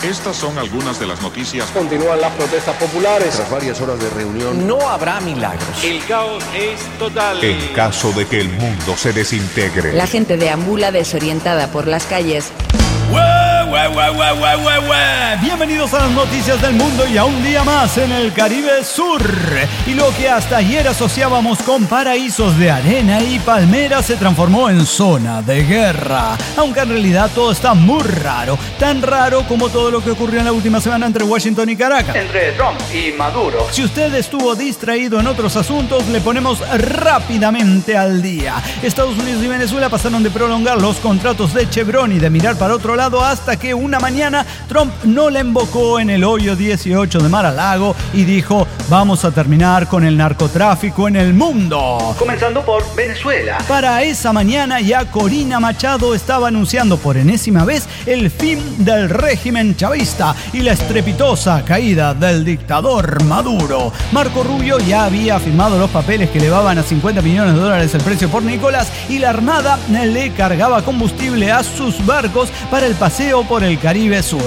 Estas son algunas de las noticias. Continúan las protestas populares. Tras varias horas de reunión, no habrá milagros. El caos es total. En caso de que el mundo se desintegre. La gente deambula desorientada por las calles. Bienvenidos a las noticias del mundo y a un día más en el Caribe Sur. Y lo que hasta ayer asociábamos con paraísos de arena y palmeras se transformó en zona de guerra. Aunque en realidad todo está muy raro. Tan raro como todo lo que ocurrió en la última semana entre Washington y Caracas. Entre Trump y Maduro. Si usted estuvo distraído en otros asuntos, le ponemos rápidamente al día. Estados Unidos y Venezuela pasaron de prolongar los contratos de Chevron y de mirar para otro lado hasta que una mañana Trump no la embocó en el hoyo 18 de Mar-a-Lago y dijo: vamos a terminar con el narcotráfico en el mundo. Comenzando por Venezuela. Para esa mañana ya Corina Machado estaba anunciando por enésima vez el fin del régimen chavista y la estrepitosa caída del dictador Maduro. Marco Rubio ya había firmado los papeles que elevaban a $50 millones el precio por Nicolás y la Armada le cargaba combustible a sus barcos para el paseo por el Caribe Sur.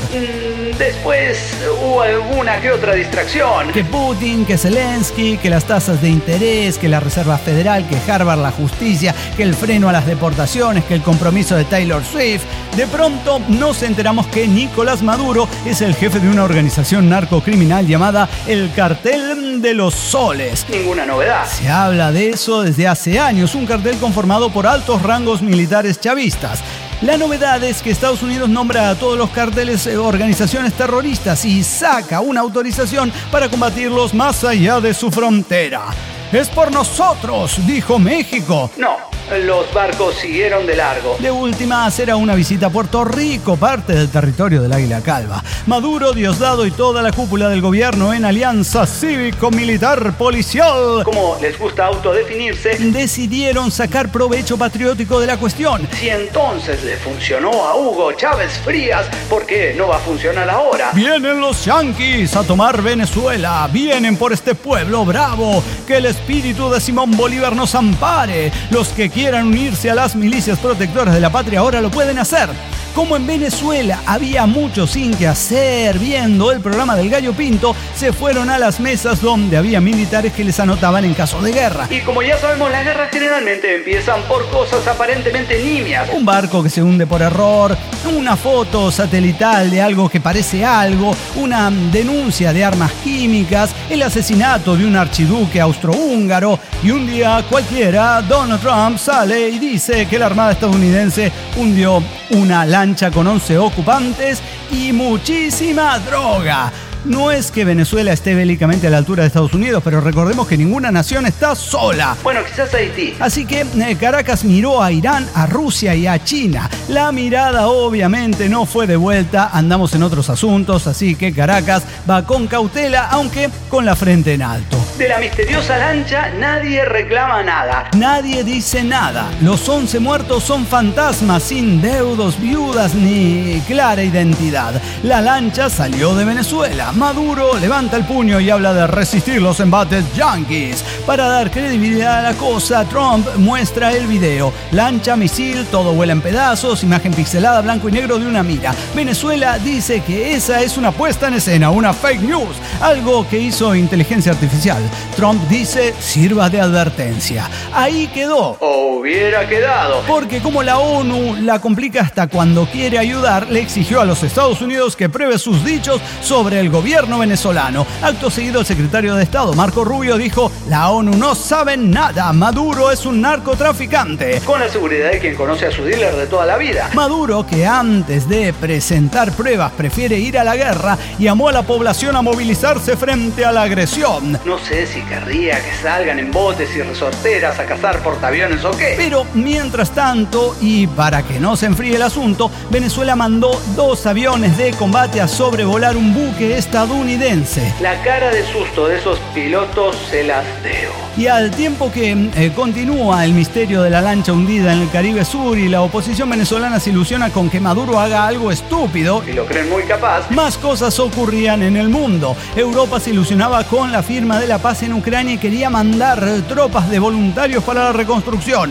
Después hubo alguna que otra distracción. Que Putin, que Zelensky, que las tasas de interés, que la Reserva Federal, que Harvard, la justicia, que el freno a las deportaciones, que el compromiso de Taylor Swift. De pronto nos enteramos que Nicolás Maduro es el jefe de una organización narcocriminal llamada el Cartel de los Soles. Ninguna novedad. Se habla de eso desde hace años, un cartel conformado por altos rangos militares chavistas. La novedad es que Estados Unidos nombra a todos los carteles organizaciones terroristas y saca una autorización para combatirlos más allá de su frontera. ¡Es por nosotros!, dijo México. No, los barcos siguieron de largo. De última, será una visita a Puerto Rico, parte del territorio del Águila Calva. Maduro, Diosdado y toda la cúpula del gobierno en alianza cívico-militar policial, como les gusta autodefinirse, decidieron sacar provecho patriótico de la cuestión. Si entonces le funcionó a Hugo Chávez Frías, ¿por qué no va a funcionar ahora? Vienen los yanquis a tomar Venezuela. Vienen por este pueblo bravo. Que el espíritu de Simón Bolívar nos ampare. Los que quieran unirse a las milicias protectoras de la patria ahora lo pueden hacer. Como en Venezuela había mucho sin que hacer viendo el programa del Gallo Pinto, se fueron a las mesas donde había militares que les anotaban en caso de guerra. Y como ya sabemos, las guerras generalmente empiezan por cosas aparentemente nimias. Un barco que se hunde por error, una foto satelital de algo que parece algo, una denuncia de armas químicas, el asesinato de un archiduque austrohúngaro y un día cualquiera Donald Trump sale y dice que la Armada estadounidense hundió una lancha con 11 ocupantes y muchísima droga. No es que Venezuela esté bélicamente a la altura de Estados Unidos, pero recordemos que ninguna nación está sola. Bueno, quizás Haití. Así que Caracas miró a Irán, a Rusia y a China. La mirada obviamente no fue de vuelta, andamos en otros asuntos, así que Caracas va con cautela, aunque con la frente en alto. De la misteriosa lancha nadie reclama nada. Nadie dice nada. Los 11 muertos son fantasmas, sin deudos, viudas ni clara identidad. La lancha salió de Venezuela. Maduro levanta el puño y habla de resistir los embates yanquis. Para dar credibilidad a la cosa, Trump muestra el video. Lancha, misil, todo vuela en pedazos, imagen pixelada, blanco y negro de una mira. Venezuela dice que esa es una puesta en escena, una fake news, algo que hizo inteligencia artificial. Trump dice, sirva de advertencia. Ahí quedó. O hubiera quedado. Porque como la ONU la complica hasta cuando quiere ayudar, le exigió a los Estados Unidos que pruebe sus dichos sobre el gobierno venezolano. Acto seguido, el secretario de Estado, Marco Rubio, dijo: la ONU no sabe nada, Maduro es un narcotraficante. Con la seguridad de quien conoce a su dealer de toda la vida. Maduro, que antes de presentar pruebas prefiere ir a la guerra, llamó a la población a movilizarse frente a la agresión. No sé si querría que salgan en botes y resorteras a cazar portaaviones o qué. Pero mientras tanto, y para que no se enfríe el asunto, Venezuela mandó 2 aviones de combate a sobrevolar un buque estadounidense. La cara de susto de esos pilotos se las debo. Y al tiempo que continúa el misterio de la lancha hundida en el Caribe Sur y la oposición venezolana se ilusiona con que Maduro haga algo estúpido, y lo creen muy capaz, más cosas ocurrían en el mundo. Europa se ilusionaba con la firma de la paz en Ucrania y quería mandar tropas de voluntarios para la reconstrucción.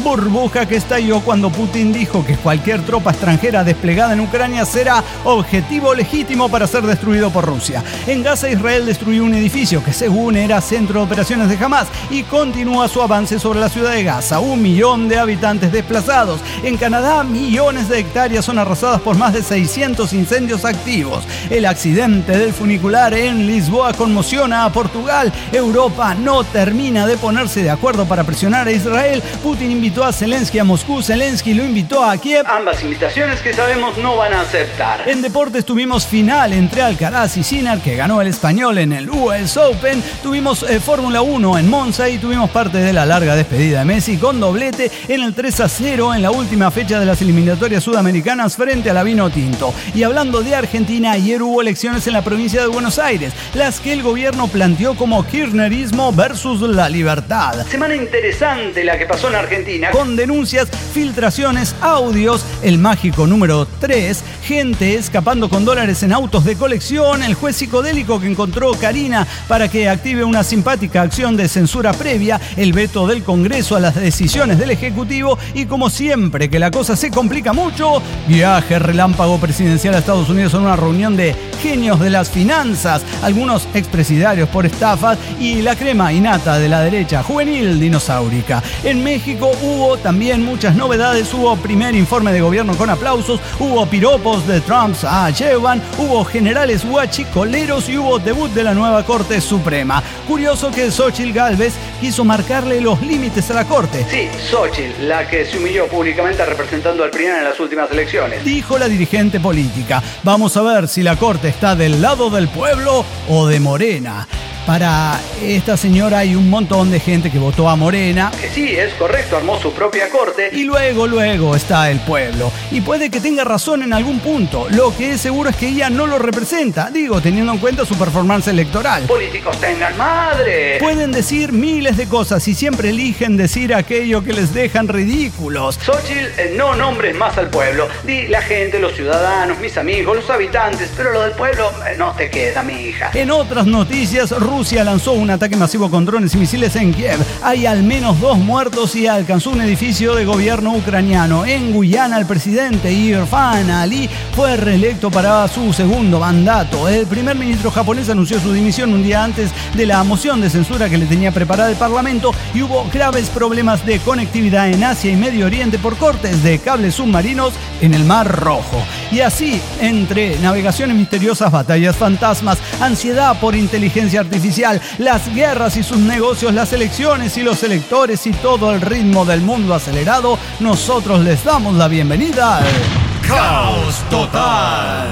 burbuja que estalló cuando Putin dijo que cualquier tropa extranjera desplegada en Ucrania será objetivo legítimo para ser destruido por Rusia. En Gaza, Israel destruyó un edificio que según era centro de operaciones de Hamas y continúa su avance sobre la ciudad de Gaza. 1 millón de habitantes desplazados. En Canadá, millones de hectáreas son arrasadas por más de 600 incendios activos. El accidente del funicular en Lisboa conmociona a Portugal. Europa no termina de ponerse de acuerdo para presionar a Israel. Putin invitó a Zelensky a Moscú. Zelensky lo invitó a Kiev. Ambas invitaciones que sabemos no van a aceptar. En deportes tuvimos final entre Alcaraz y Sinner, que ganó el español en el US Open. Tuvimos Fórmula 1 en Monza y tuvimos parte de la larga despedida de Messi con doblete en el 3-0 en la última fecha de las eliminatorias sudamericanas frente a la Vinotinto. Y hablando de Argentina, ayer hubo elecciones en la provincia de Buenos Aires, las que el gobierno planteó como kirchnerismo versus la libertad. Semana interesante la que pasó en Argentina. Con denuncias, filtraciones, audios, el mágico número 3, gente escapando con dólares en autos de colección, el juez psicodélico que encontró Karina para que active una simpática acción de censura previa, el veto del Congreso a las decisiones del Ejecutivo y, como siempre que la cosa se complica mucho, viaje relámpago presidencial a Estados Unidos en una reunión de genios de las finanzas, algunos expresidiarios por estafas y la crema innata de la derecha juvenil dinosaurica. En México hubo también muchas novedades, hubo primer informe de gobierno con aplausos, hubo piropos de Trump a Sheinbaum, hubo generales huachicoleros y hubo debut de la nueva Corte Suprema. Curioso que Xóchitl Gálvez quiso marcarle los límites a la Corte. Sí, Xóchitl, la que se humilló públicamente representando al PRI en las últimas elecciones. Dijo la dirigente política. Vamos a ver si la Corte está del lado del pueblo o de Morena. Para esta señora hay un montón de gente que votó a Morena. Que sí, es correcto, armó su propia corte. Y luego está el pueblo. Y puede que tenga razón en algún punto. Lo que es seguro es que ella no lo representa. Digo, teniendo en cuenta su performance electoral. Políticos tengan madre. Pueden decir miles de cosas y siempre eligen decir aquello que les dejan ridículos. Xóchitl, no nombres más al pueblo. Di la gente, los ciudadanos, mis amigos, los habitantes. Pero lo del pueblo no te queda, mi hija. En otras noticias, Rusia lanzó un ataque masivo con drones y misiles en Kiev. Hay al menos 2 muertos y alcanzó un edificio de gobierno ucraniano. En Guyana, el presidente Irfan Ali fue reelecto para su segundo mandato. El primer ministro japonés anunció su dimisión un día antes de la moción de censura que le tenía preparada el Parlamento y hubo graves problemas de conectividad en Asia y Medio Oriente por cortes de cables submarinos en el Mar Rojo. Y así, entre navegaciones misteriosas, batallas fantasmas, ansiedad por inteligencia artificial, las guerras y sus negocios, las elecciones y los electores y todo el ritmo del mundo acelerado, nosotros les damos la bienvenida al Caos Total.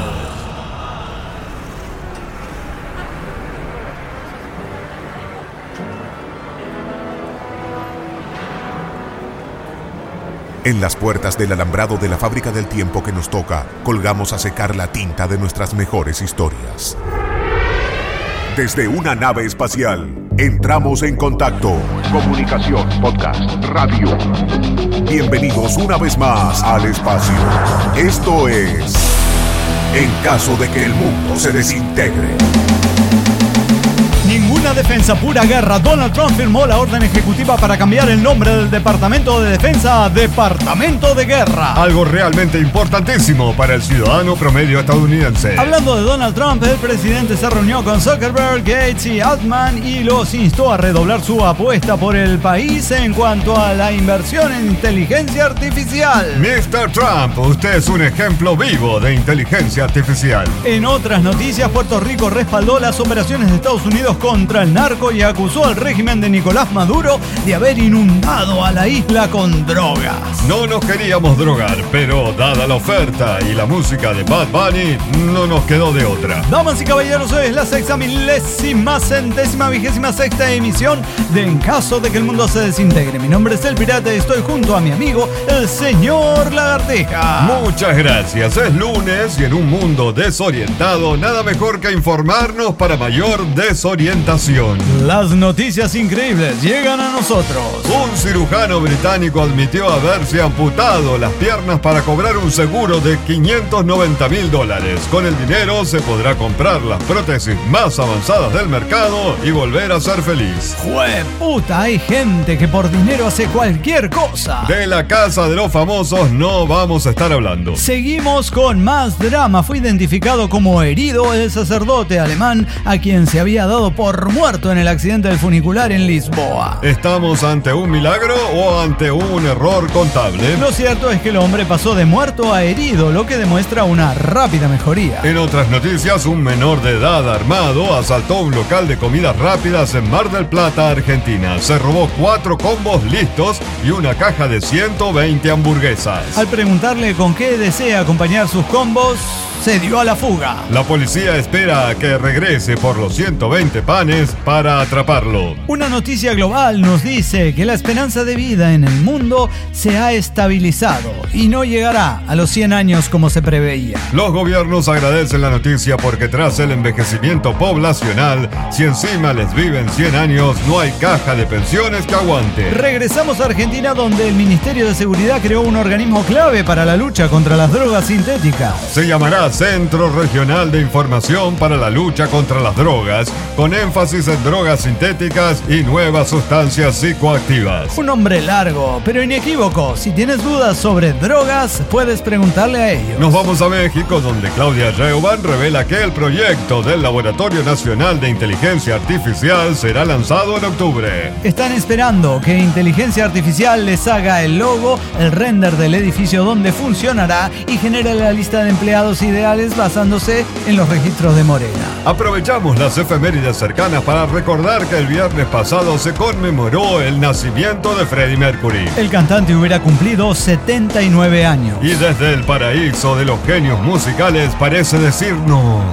En las puertas del alambrado de la fábrica del tiempo que nos toca, colgamos a secar la tinta de nuestras mejores historias. Desde una nave espacial, entramos en contacto. Comunicación, podcast, radio. Bienvenidos una vez más al espacio. Esto es En caso de que el mundo se desintegre. Ninguna defensa, pura guerra. Donald Trump firmó la orden ejecutiva para cambiar el nombre del Departamento de Defensa a Departamento de Guerra. Algo realmente importantísimo para el ciudadano promedio estadounidense. Hablando de Donald Trump, el presidente se reunió con Zuckerberg, Gates y Altman y los instó a redoblar su apuesta por el país en cuanto a la inversión en inteligencia artificial. Mr. Trump, usted es un ejemplo vivo de inteligencia artificial. En otras noticias, Puerto Rico respaldó las operaciones de Estados Unidos contra el narco y acusó al régimen de Nicolás Maduro de haber inundado a la isla con drogas. No nos queríamos drogar, pero dada la oferta y la música de Bad Bunny, no nos quedó de otra. Damas y caballeros, hoy es la 6.126ª emisión de En caso de que el mundo se desintegre. Mi nombre es El Pirata y estoy junto a mi amigo, el señor Lagartija. Muchas gracias. Es lunes y en un mundo desorientado, nada mejor que informarnos para mayor desorientación. desorientación. Las noticias increíbles llegan a nosotros. Un cirujano británico admitió haberse amputado las piernas para cobrar un seguro de $590,000. Con el dinero se podrá comprar las prótesis más avanzadas del mercado y volver a ser feliz. ¡Jueputa! Hay gente que por dinero hace cualquier cosa. De la casa de los famosos no vamos a estar hablando. Seguimos con más drama. Fue identificado como herido el sacerdote alemán a quien se había dado por muerto en el accidente del funicular en Lisboa. ¿Estamos ante un milagro o ante un error contable? Lo cierto es que el hombre pasó de muerto a herido, lo que demuestra una rápida mejoría. En otras noticias, un menor de edad armado asaltó un local de comidas rápidas en Mar del Plata, Argentina. Se robó 4 combos listos y una caja de 120 hamburguesas. Al preguntarle con qué desea acompañar sus combos, se dio a la fuga. La policía espera a que regrese por los 120 panes para atraparlo. Una noticia global nos dice que la esperanza de vida en el mundo se ha estabilizado y no llegará a los 100 años como se preveía. Los gobiernos agradecen la noticia porque tras el envejecimiento poblacional, si encima les viven 100 años, no hay caja de pensiones que aguante. Regresamos a Argentina, donde el Ministerio de Seguridad creó un organismo clave para la lucha contra las drogas sintéticas. Se llamará Centro Regional de Información para la Lucha contra las Drogas, con énfasis en drogas sintéticas y nuevas sustancias psicoactivas. Un nombre largo, pero inequívoco. Si tienes dudas sobre drogas, puedes preguntarle a ellos. Nos vamos a México, donde Claudia Sheinbaum revela que el proyecto del Laboratorio Nacional de Inteligencia Artificial será lanzado en octubre. Están esperando que inteligencia artificial les haga el logo, el render del edificio donde funcionará y genere la lista de empleados ideales basándose en los registros de Morena. Aprovechamos las efemérides cercanas para recordar que el viernes pasado se conmemoró el nacimiento de Freddie Mercury. El cantante hubiera cumplido 79 años. Y desde el paraíso de los genios musicales parece decirnos...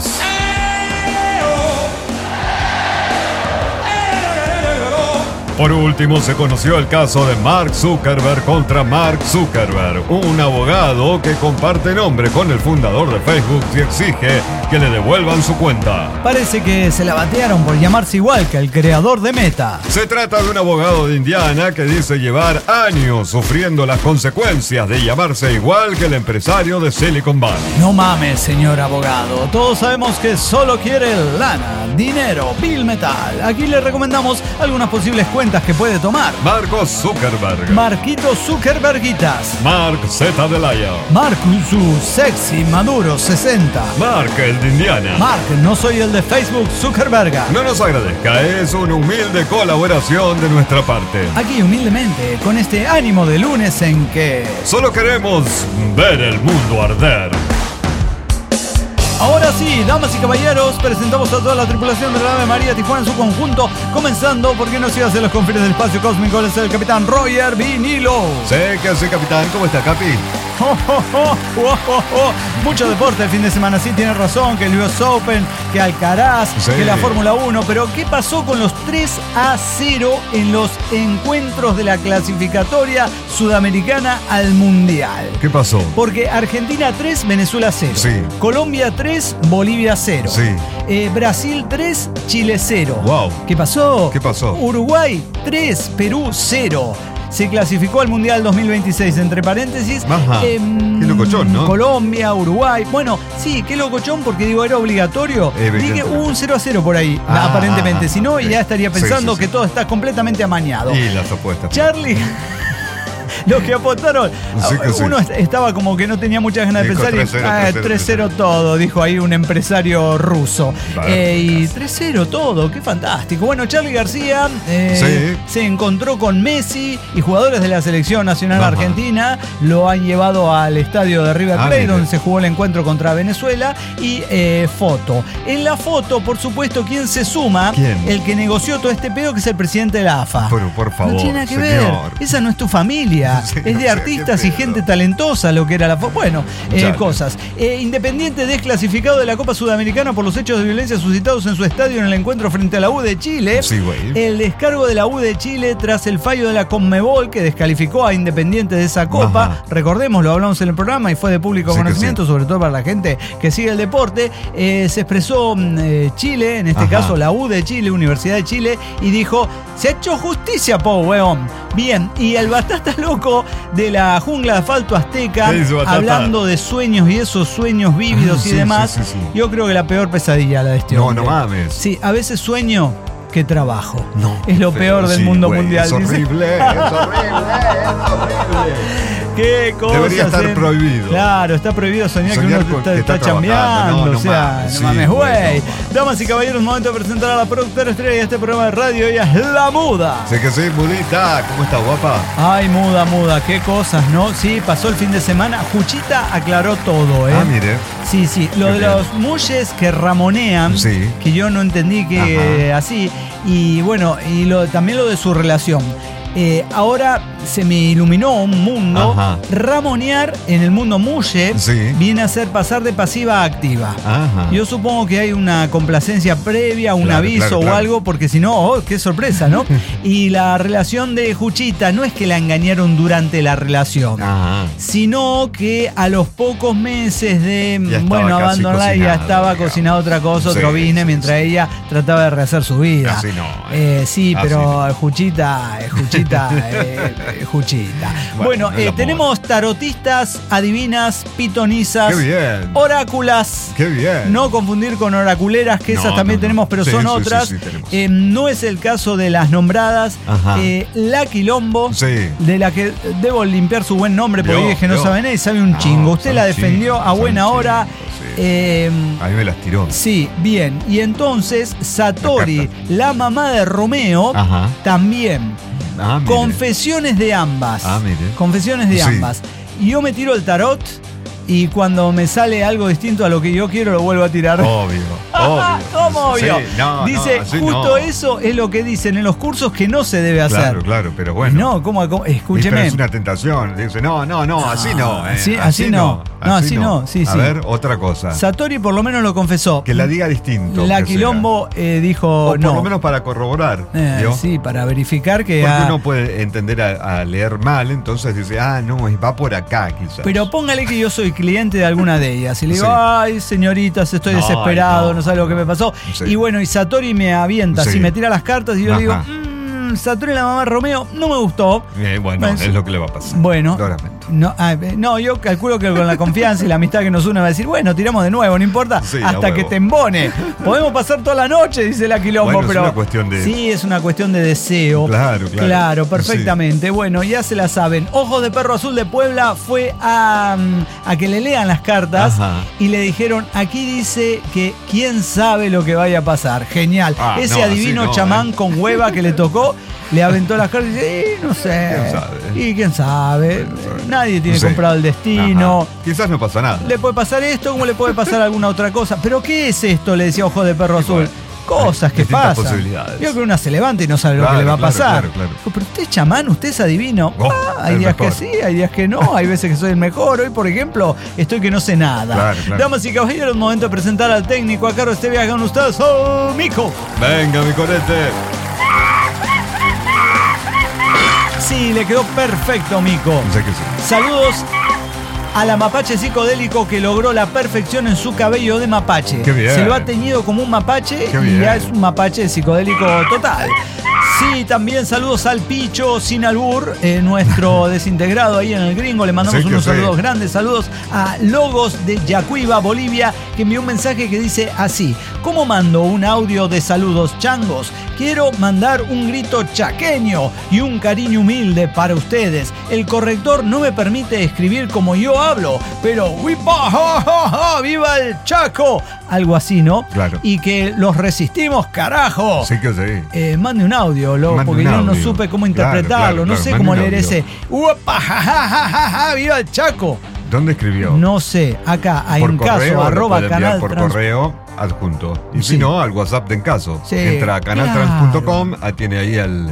Por último, se conoció el caso de Mark Zuckerberg contra Mark Zuckerberg, un abogado que comparte nombre con el fundador de Facebook y exige que le devuelvan su cuenta. Parece que se la batearon por llamarse igual que el creador de Meta. Se trata de un abogado de Indiana que dice llevar años sufriendo las consecuencias de llamarse igual que el empresario de Silicon Valley. No mames, señor abogado. Todos sabemos que solo quiere lana, dinero, bill metal. Aquí le recomendamos algunas posibles cuentas que puede tomar. Marcos Zuckerberg. Marquito Zuckerbergitas. Mark Z. Delaya. Marcus Sexy Maduro 60. Mark el de Indiana. Mark, no soy el de Facebook Zuckerberga. No nos agradezca, es una humilde colaboración de nuestra parte. Aquí humildemente, con este ánimo de lunes en que... solo queremos ver el mundo arder. Ahora sí, damas y caballeros, presentamos a toda la tripulación de la Ave María Tijuana en su conjunto, comenzando porque nos iba a hacer los confines del espacio cósmico, es el capitán Roger Vinilo. Sé que sí, capitán, ¿cómo está, Capi? Mucho deporte el fin de semana, sí, tiene razón, que el US Open, que Alcaraz, sí, que la Fórmula 1, pero ¿qué pasó con los 3-0 en los encuentros de la clasificatoria sudamericana al Mundial? ¿Qué pasó? Porque Argentina 3, Venezuela 0, sí. Colombia 3, Bolivia 0, sí. Brasil 3, Chile 0. Wow. ¿Qué pasó? ¿Qué pasó? Uruguay 3, Perú 0. Se clasificó al Mundial 2026, entre paréntesis. Ajá. Qué locochón, ¿no? Colombia, Uruguay. Bueno, sí, qué locochón, porque digo, era obligatorio. Dije, hubo un 0-0 por ahí, aparentemente. Si no, ya estaría pensando que todo está completamente amañado. Y las apuestas. Charlie... Los que apostaron, uno estaba como que no tenía muchas ganas de pensar y 3-0 todo, dijo ahí un empresario ruso. Y 3-0 todo, qué fantástico. Bueno, Charly García se encontró con Messi y jugadores de la selección nacional argentina lo han llevado al estadio de River Plate, donde se jugó el encuentro contra Venezuela. Y foto. En la foto, por supuesto, ¿quién se suma? ¿Quién? El que negoció todo este pedo, que es el presidente de la AFA. Pero por favor, no tiene nada que ver. Esa no es tu familia. sea, Sí, es de artistas y gente talentosa lo que era la bueno, cosas. Independiente desclasificado de la Copa Sudamericana por los hechos de violencia suscitados en su estadio en el encuentro frente a la U de Chile. Sí, güey. El descargo de la U de Chile tras el fallo de la Conmebol que descalificó a Independiente de esa Copa. Ajá. Recordemos, lo hablamos en el programa y fue de público conocimiento, sobre todo para la gente que sigue el deporte. Se expresó Chile, en este caso la U de Chile, Universidad de Chile, y dijo: se ha hecho justicia, po, weón. Bien, y el Batata loco de la jungla de asfalto azteca, hablando de sueños y esos sueños vívidos y demás, yo creo que la peor pesadilla la de este hombre. No mames. Sí, a veces sueño que trabajo. No, es lo peor del mundo mundial. Es horrible, es horrible. ¿Qué cosa? Debería estar prohibido. Claro, está prohibido soñar que uno está chambeando. No o sea, no mames, güey. Damas y caballeros, momento de presentar a la productora estrella de este programa de radio. Ella es La Muda. Sé que sí, Mudita. ¿Cómo está, guapa? Ay, Muda. Qué cosas, ¿no? Sí, pasó el fin de semana. Juchita aclaró todo, ¿eh? Ah, mire. Sí. Lo de los mulles que ramonean, que yo no entendí que así. Y bueno, y también lo de su relación. Ahora se me iluminó un mundo. Ramonear en el mundo mulle viene a ser pasar de pasiva a activa. Yo supongo que hay una complacencia previa, un aviso o algo, porque si no, qué sorpresa, ¿no? Y la relación de Juchita no es que la engañaron durante la relación, sino que a los pocos meses de abandonarla ya estaba cocinando otra cosa, otro business, mientras ella trataba de rehacer su vida. Así no. Pero Juchita. Juchita. Bueno, tenemos tarotistas, adivinas, pitonisas, oráculas. Qué bien. No confundir con oraculeras, que esas también tenemos, pero son otras. No es el caso de las nombradas. La Quilombo, de la que debo limpiar su buen nombre, porque dije que no sabe nada y sabe un chingo. Usted la defendió a buena hora. A mí me las tiró. Sí, bien. Y entonces Satori, la mamá de Romeo, también. Confesiones de ambas. Confesiones de ambas. Y yo me tiro el tarot y cuando me sale algo distinto a lo que yo quiero lo vuelvo a tirar. Obvio. ¿Cómo obvio? Dice, justo eso es lo que dicen en los cursos que no se debe hacer. Claro, pero bueno. No, ¿cómo? Escúcheme. Pero es una tentación. Dice, no, así no. Así no. Sí. A ver, otra cosa. Satori por lo menos lo confesó. Que la diga distinto. La Quilombo dijo o no. Por lo menos para corroborar. Sí, para verificar que... Porque uno puede entender a leer mal, entonces dice, no, va por acá quizás. Pero póngale que yo soy cliente de alguna de ellas. Y le digo, ay, señoritas, estoy desesperado, no sabe lo que me pasó. Y bueno, y Satori me avienta, así me tira las cartas y yo le digo, Satori, la mamá de Romeo, no me gustó. Es lo que le va a pasar. Bueno, yo calculo que con la confianza y la amistad que nos une va a decir, bueno, tiramos de nuevo, no importa, hasta que te embone. Podemos pasar toda la noche, dice la Quilombo, pero es una cuestión de... Sí, es una cuestión de deseo. Claro, perfectamente. Bueno, ya se la saben. Ojos de Perro Azul de Puebla fue a que le lean las cartas y le dijeron, aquí dice que quién sabe lo que vaya a pasar. Genial. Ese adivino chamán con hueva que le tocó, le aventó las cartas y dice, no sé. ¿Quién sabe? Nadie tiene comprado el destino. Quizás no pasa nada. Le puede pasar esto, como le puede pasar alguna otra cosa. ¿Pero qué es esto? Le decía Ojo de Perro Azul. Cosas que pasan. Yo creo que una se levanta y no sabe lo que le va a pasar. Claro. Pero usted es chamán, usted es adivino. Hay días que sí, hay días que no. Hay veces que soy el mejor. Hoy, por ejemplo, estoy que no sé nada. Damas y caballeros, momento de presentar al técnico a cargo de este viaje con ustedes. ¡Oh, Mico! Venga, mi corete. Sí, le quedó perfecto, Mico. Sé que sí. Saludos a la mapache psicodélico que logró la perfección en su cabello de mapache. Qué bien. Se lo ha teñido como un mapache y ya es un mapache psicodélico total. Sí, también saludos al Picho sin albur, nuestro desintegrado ahí en el Gringo. Le mandamos unos saludos grandes. Saludos a Logos de Yacuiba, Bolivia, que envió un mensaje que dice así: ¿cómo mando un audio de saludos changos? Quiero mandar un grito chaqueño y un cariño humilde para ustedes. El corrector no me permite escribir como yo hablo, pero ¡wipa, ja, ja, ja! ¡Viva el Chaco! Algo así, ¿no? Claro. Y que los resistimos, carajo. Sí que sí. Mande un audio, porque yo no supe cómo interpretarlo. No sé cómo leer ese ¡upa, ja, ja, ja, ja, ja! ¡Viva el Chaco! ¿Dónde escribió? No sé, acá, a Encaso, @canal por correo adjunto. Y si no, al WhatsApp de Encaso. Sí, entra a canaltrans.com, tiene ahí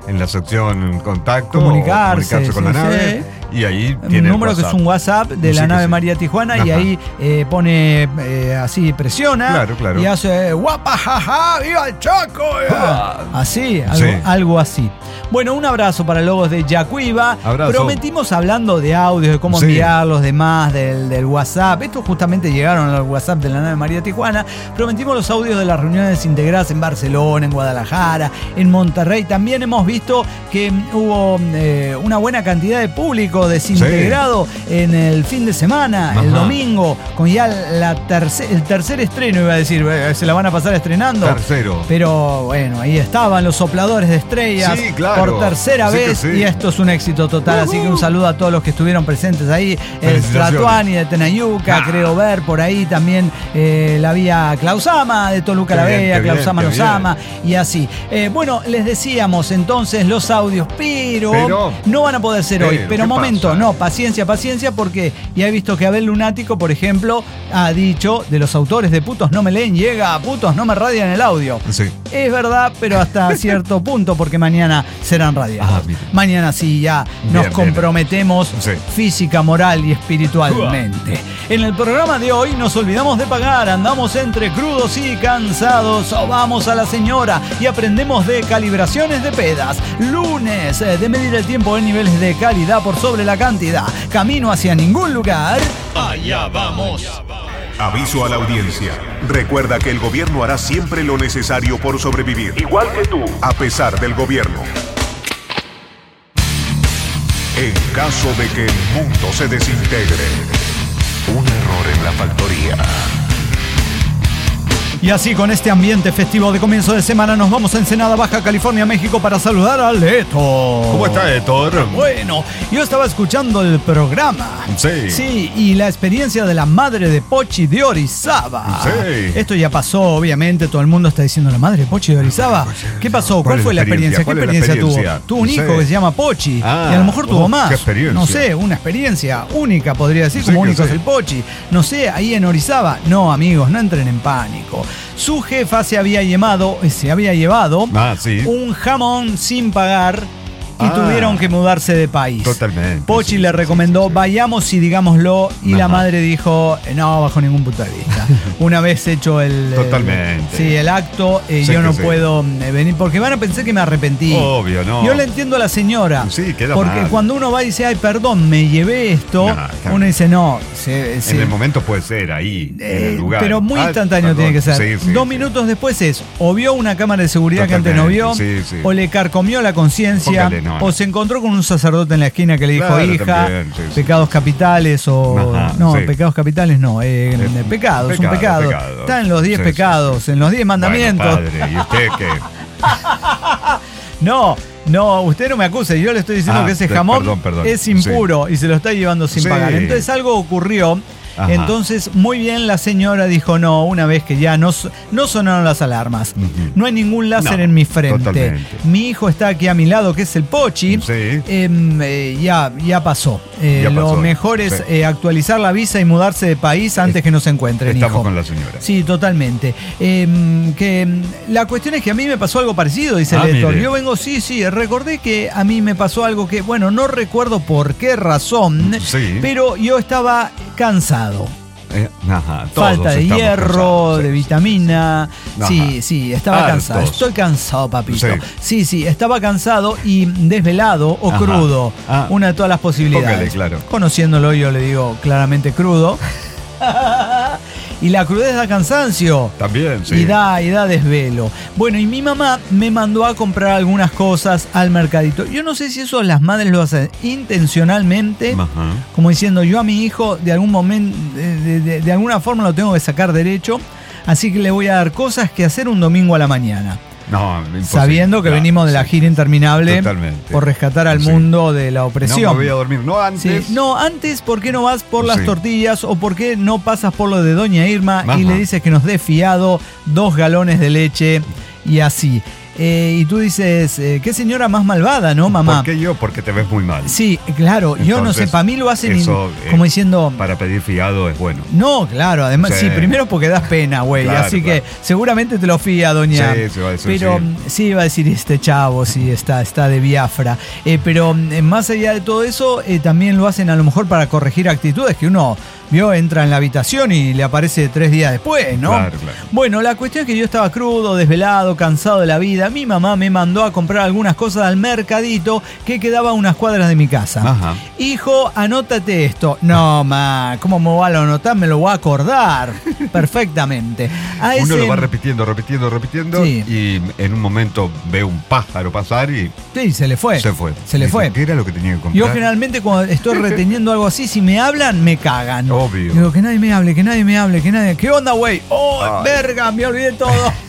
en la sección contacto, comunicarse con la nave. Y ahí tiene un número que es un WhatsApp de la nave María Tijuana. Ajá. Y ahí pone así, presiona. Claro. Y hace guapa, jaja, viva el Chaco. Así, algo así. Bueno, un abrazo para Logos de Yacuiba. Prometimos, hablando de audios, de cómo enviarlos, demás, del WhatsApp. Estos justamente llegaron al WhatsApp de la nave María Tijuana. Prometimos los audios de las reuniones integradas en Barcelona, en Guadalajara, en Monterrey. También hemos visto que hubo una buena cantidad de público desintegrado en el fin de semana, el domingo, con ya el tercer estreno, iba a decir, se la van a pasar estrenando. Tercero. Pero bueno, ahí estaban los sopladores de estrellas por tercera vez y esto es un éxito total. Así que un saludo a todos los que estuvieron presentes ahí. El Stratuani de Tenayuca, creo ver por ahí también la vía Clausama de Toluca la Bella, Clausama nos ama y así. Bueno, les decíamos entonces los audios, pero no van a poder ser hoy. Pero momento, no, paciencia, porque ya he visto que Abel Lunático, por ejemplo, ha dicho de los autores de Putos no me leen, llega a Putos no me radian el audio. Sí. Es verdad, pero hasta cierto punto, porque mañana serán radiados. Mañana sí ya nos comprometemos física, moral y espiritualmente. En el programa de hoy nos olvidamos de pagar, andamos entre crudos y cansados, vamos a la señora y aprendemos de calibraciones de pedas. Lunes, de medir el tiempo en niveles de calidad por sobre la cantidad. Camino hacia ningún lugar. Allá vamos. Aviso a la audiencia. Recuerda que el gobierno hará siempre lo necesario por sobrevivir. Igual que tú. A pesar del gobierno. En caso de que el mundo se desintegre. Un error en la factoría. Y así, con este ambiente festivo de comienzo de semana, nos vamos a Ensenada, Baja California, México, para saludar a Leto. ¿Cómo está, Héctor? Bueno, yo estaba escuchando el programa. Sí, y la experiencia de la madre de Pochi de Orizaba. Sí. Esto ya pasó, obviamente, todo el mundo está diciendo, ¿la madre de Pochi de Orizaba? ¿Qué pasó? ¿Cuál fue la experiencia? ¿Qué experiencia tuvo? Tuvo un hijo que se llama Pochi, y a lo mejor tuvo más. ¿Qué experiencia? No sé, una experiencia única, podría decir, como único es el Pochi. No sé, ahí en Orizaba. No, amigos, no entren en pánico. Su jefa se había llevado un jamón sin pagar y tuvieron que mudarse de país. Totalmente. Pochi le recomendó, vayamos y digámoslo, y la madre dijo, no, bajo ningún punto de vista. Una vez hecho el acto, yo no puedo venir, porque van a pensar que me arrepentí. Obvio, no. Yo le entiendo a la señora. Sí, queda porque mal. Cuando uno va y dice, ay, perdón, me llevé esto, uno dice, no. En el momento puede ser ahí, en el lugar. Pero muy instantáneo tiene que ser. 2 minutos después es, o vio una cámara de seguridad que antes no vio, o le carcomió la conciencia, o se encontró con un sacerdote en la esquina que le dijo, hija, también, pecados capitales pecados capitales no, pecados, es un pecado. Está en los 10 pecados, en los 10 mandamientos. Bueno, padre, ¿y usted qué? No, usted no me acuse, yo le estoy diciendo que ese jamón es impuro y se lo está llevando sin pagar. Entonces algo ocurrió. Ajá. Entonces, muy bien, la señora dijo, no, una vez que ya no sonaron las alarmas, no hay ningún láser en mi frente. Totalmente. Mi hijo está aquí a mi lado, que es el Pochi, ya pasó. Lo mejor es actualizar la visa y mudarse de país antes que no se encuentren. Estamos con la señora. Sí, totalmente. La cuestión es que a mí me pasó algo parecido, dice el lector. Yo vengo, recordé que a mí me pasó algo que, bueno, no recuerdo por qué razón, pero yo estaba cansado. Falta de hierro, de vitamina. Sí, estaba cansado. Estoy cansado, papito. Sí, estaba cansado y desvelado o crudo. Una de todas las posibilidades. Claro. Conociéndolo, yo le digo claramente crudo. Y la crudez da cansancio. También, sí. Y da desvelo. Bueno, y mi mamá me mandó a comprar algunas cosas al mercadito. Yo no sé si eso las madres lo hacen intencionalmente, como diciendo, yo a mi hijo de algún momento, de alguna forma lo tengo que sacar derecho, así que le voy a dar cosas que hacer un domingo a la mañana. No, imposible. Sabiendo que venimos de la gira interminable por rescatar al mundo de la opresión. No, me voy a dormir. No antes. No, antes, ¿por qué no vas por las tortillas? ¿O por qué no pasas por lo de Doña Irma y le dices que nos dé fiado 2 galones de leche y así? y tú dices, qué señora más malvada, ¿no, mamá? ¿Por qué yo? Porque te ves muy mal. Sí, claro. Entonces, yo no sé, para mí lo hacen como diciendo... Para pedir fiado es bueno. No, claro, además, sí, primero porque das pena, güey. Claro, así que seguramente te lo fía, doña. Sí, se va a decir. Pero sí, va a decir este chavo, sí, está de Biafra. Pero más allá de todo eso, también lo hacen a lo mejor para corregir actitudes que uno... entra en la habitación y le aparece 3 días después, ¿no? Claro. Bueno, la cuestión es que yo estaba crudo, desvelado, cansado de la vida. Mi mamá me mandó a comprar algunas cosas al mercadito que quedaba a unas cuadras de mi casa. Ajá. Hijo, anótate esto. No, ma, ¿cómo me va a anotar? Me lo voy a acordar perfectamente. Uno lo va repitiendo sí. Y en un momento ve un pájaro pasar y... Sí, se le fue. Se le fue. ¿Qué era lo que tenía que comprar? Yo generalmente cuando estoy reteniendo algo así, si me hablan, me cagan. Obvio. Digo, que nadie me hable. ¿Qué onda, güey? ¡Oh, verga! Me olvidé todo.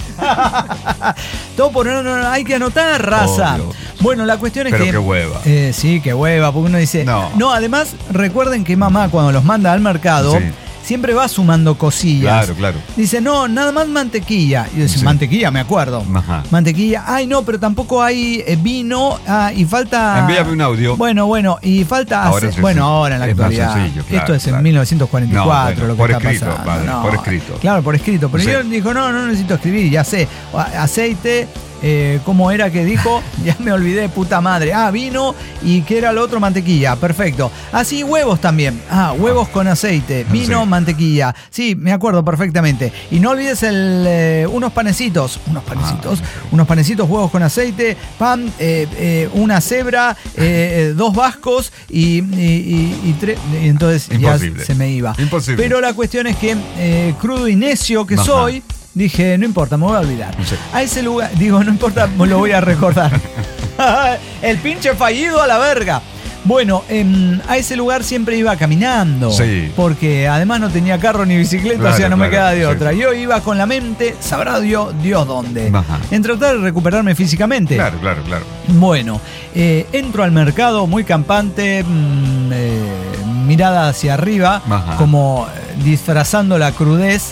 Todo por no, hay que anotar, raza. Obvio. Bueno, la cuestión es Pero que... qué hueva. Sí, qué hueva, porque uno dice... No, además, recuerden que mamá cuando los manda al mercado... Sí. Siempre va sumando cosillas. Claro. Dice, no, nada más mantequilla. Y yo dice, mantequilla, me acuerdo. Ajá. Mantequilla. Ay, no, pero tampoco hay vino. Y falta... Envíame un audio. Bueno, y falta... Ahora en la actualidad. Sencillo, claro, esto es en 1944 lo que está escrito, pasando. Vale, no, por escrito. Claro, por escrito. Pero yo dijo, no necesito escribir, ya sé. Aceite... ¿cómo era que dijo? Ya me olvidé, puta madre. Vino y ¿qué era lo otro? Mantequilla, perfecto. Sí, huevos también. Huevos con aceite, vino, mantequilla. Sí, me acuerdo perfectamente. Y no olvides unos panecitos, huevos con aceite, pan, una cebra, 2 vascos y entonces imposible. Ya se me iba. Imposible. Pero la cuestión es que, crudo y necio que soy, dije, no importa, me voy a olvidar. Sí. A ese lugar, digo, no importa, me lo voy a recordar. El pinche fallido a la verga. Bueno, a ese lugar siempre iba caminando. Sí. Porque además no tenía carro ni bicicleta, o sea, no me quedaba de otra. Sí. Yo iba con la mente, sabrá Dios dónde. Ajá. En tratar de recuperarme físicamente. Claro. Bueno, entro al mercado muy campante, mirada hacia arriba, como disfrazando la crudez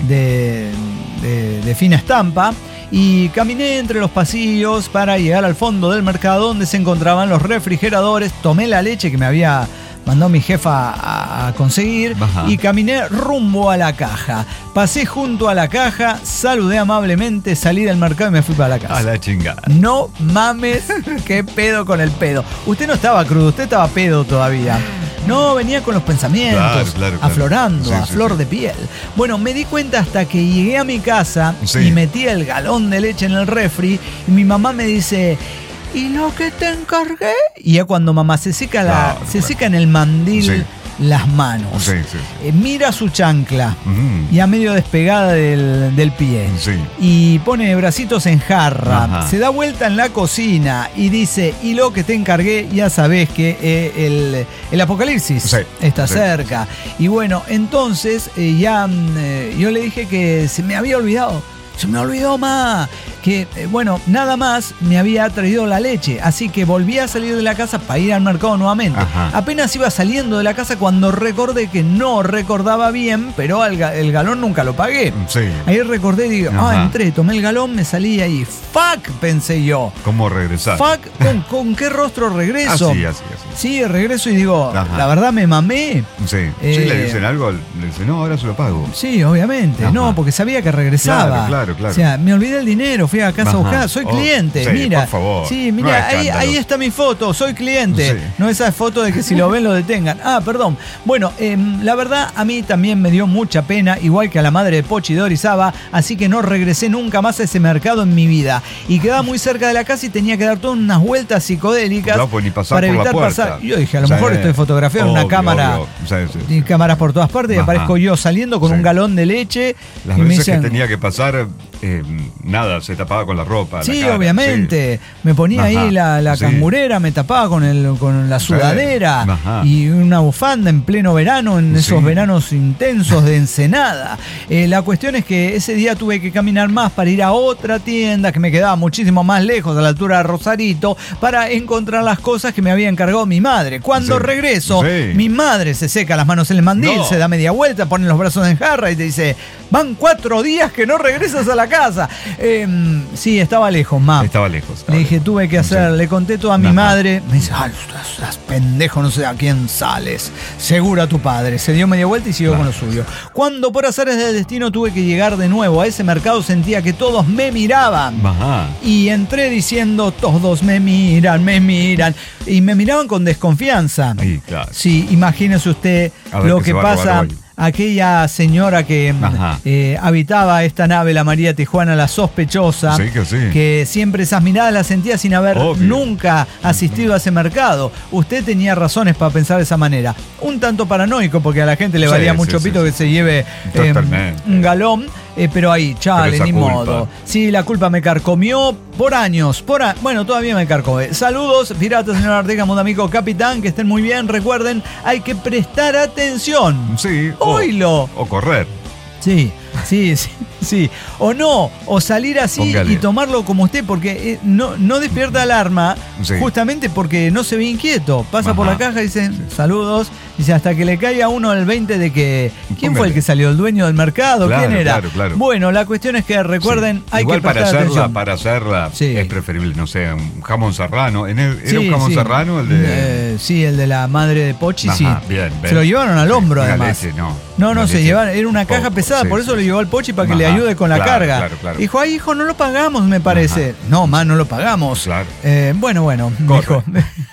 de fina estampa, y caminé entre los pasillos para llegar al fondo del mercado donde se encontraban los refrigeradores. Tomé la leche que me había mandado mi jefa a conseguir y caminé rumbo a la caja. Pasé junto a la caja, saludé amablemente, salí del mercado y me fui para la casa. A la chingada. No mames, qué pedo con el pedo. Usted no estaba crudo, usted estaba pedo todavía. No, venía con los pensamientos aflorando, a flor de piel. Bueno, me di cuenta hasta que llegué a mi casa y metí el galón de leche en el refri y mi mamá me dice... ¿Y lo que te encargué? Y ya cuando mamá se seca seca en el mandil las manos. Mira su chancla, ya medio despegada del pie. Y pone bracitos en jarra. Se da vuelta en la cocina y dice, y lo que te encargué, ya sabés que el apocalipsis está cerca. Y bueno, entonces yo le dije que se me había olvidado. Se me olvidó, ma, que, nada más me había traído la leche. Así que volví a salir de la casa para ir al mercado nuevamente. Apenas iba saliendo de la casa cuando recordé que no recordaba bien, pero el galón nunca lo pagué. Ahí recordé y digo, entré, tomé el galón, me salí ahí. ¡Fuck! Pensé yo. ¿Cómo regresar? ¡Fuck! ¿Con qué rostro regreso? Así. Sí, regreso y digo, la verdad me mamé. Le dicen algo, le dicen, no, ahora se lo pago. Sí, obviamente. No, porque sabía que regresaba. Claro. O sea, me olvidé el dinero, fui a casa a buscar, soy cliente, mira. Por favor. Sí, mira, ahí está mi foto, soy cliente. No esa foto de que si lo ven lo detengan. Perdón. Bueno, la verdad a mí también me dio mucha pena, igual que a la madre de Pochi y de Orizaba, así que no regresé nunca más a ese mercado en mi vida. Y quedaba muy cerca de la casa y tenía que dar todas unas vueltas psicodélicas para evitar pasar. Yo dije, a lo mejor estoy fotografiando una cámara. Y cámaras por todas partes y aparezco yo saliendo con un galón de leche. Las veces que tenía que pasar... nada, se tapaba con la ropa. Sí, la cara, obviamente. Me ponía ahí la cangurera, me tapaba con la sudadera y una bufanda en pleno verano, en esos veranos intensos de Ensenada. La cuestión es que ese día tuve que caminar más para ir a otra tienda que me quedaba muchísimo más lejos, a la altura de Rosarito, para encontrar las cosas que me había encargado mi madre. Cuando regreso, mi madre se seca las manos en el mandil, se da media vuelta, pone los brazos en jarra y te dice, van 4 días que no regresas a la casa. Sí, estaba lejos, ma. Estaba lejos. Le dije, tuve que hacer, le conté todo a mi madre. Me dice, estás pendejo, no sé a quién sales. Seguro a tu padre. Se dio media vuelta y siguió con lo suyo. Cuando por azares del destino tuve que llegar de nuevo a ese mercado, sentía que todos me miraban. Ajá. Y entré diciendo, todos me miran. Y me miraban con desconfianza. Ahí, claro. Sí, imagínese usted lo que pasa. Aquella señora que habitaba esta nave, la María Tijuana, la sospechosa, que siempre esas miradas las sentía sin haber nunca asistido a ese mercado. Usted tenía razones para pensar de esa manera. Un tanto paranoico, porque a la gente le valía mucho pito que se lleve un galón. Pero ahí, chale, ni modo. Sí, la culpa me carcomió por años. Bueno, todavía me carcome. Saludos, piratas, señor Ortega, amigo capitán, que estén muy bien. Recuerden, hay que prestar atención. Sí. Oílo. O correr. Sí. O no, o salir así y tomarlo como usted, porque no despierta alarma, justamente porque no se ve inquieto. Pasa por la caja y dice, saludos, dice, hasta que le caiga uno el 20 de que, ¿quién fue el que salió? ¿El dueño del mercado? Claro, ¿Quién era? Claro. Bueno, la cuestión es que recuerden, hay igual que prestar atención. Para hacerla es preferible, no sé, un jamón serrano. ¿Era un jamón serrano el de...? Sí, el de la madre de Pochi, sí. Bien, se lo llevaron al hombro, además. Leche, no, se llevaron, era una caja pesada, por eso lo llevó al Pochi para que le ayude con la carga. Claro. Dijo, ay, hijo, no lo pagamos, me parece. No, no lo pagamos. Claro. Bueno, dijo.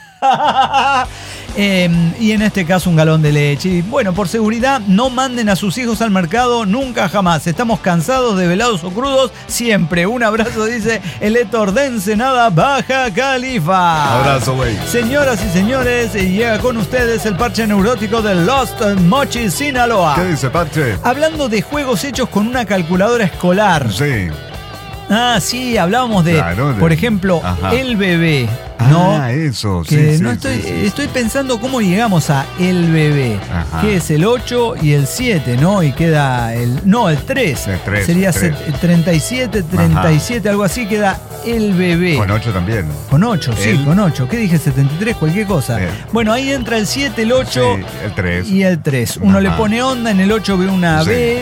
Y en este caso un galón de leche. Y bueno, por seguridad, no manden a sus hijos al mercado nunca jamás. Estamos cansados de velados o crudos siempre. Un abrazo, dice el Héctor de Ensenada, Baja Califa. Abrazo, güey. Señoras y señores, llega con ustedes el parche neurótico de Lost Mochis, Sinaloa. ¿Qué dice, parche? Hablando de juegos hechos con una calculadora escolar. Sí. Sí, hablábamos de, por ejemplo, El Bebé. ¿No? Eso, que sí, no estoy pensando cómo llegamos a El Bebé. Que es el 8 y el 7, ¿no? Y queda el 3. Sería 37, 37, algo así, queda El Bebé. Con 8 también. Con 8, con 8. ¿Qué dije? 73, cualquier cosa. Bueno, ahí entra el 7, el 8 el 3. Y el 3. Uno le pone onda, en el 8 ve una B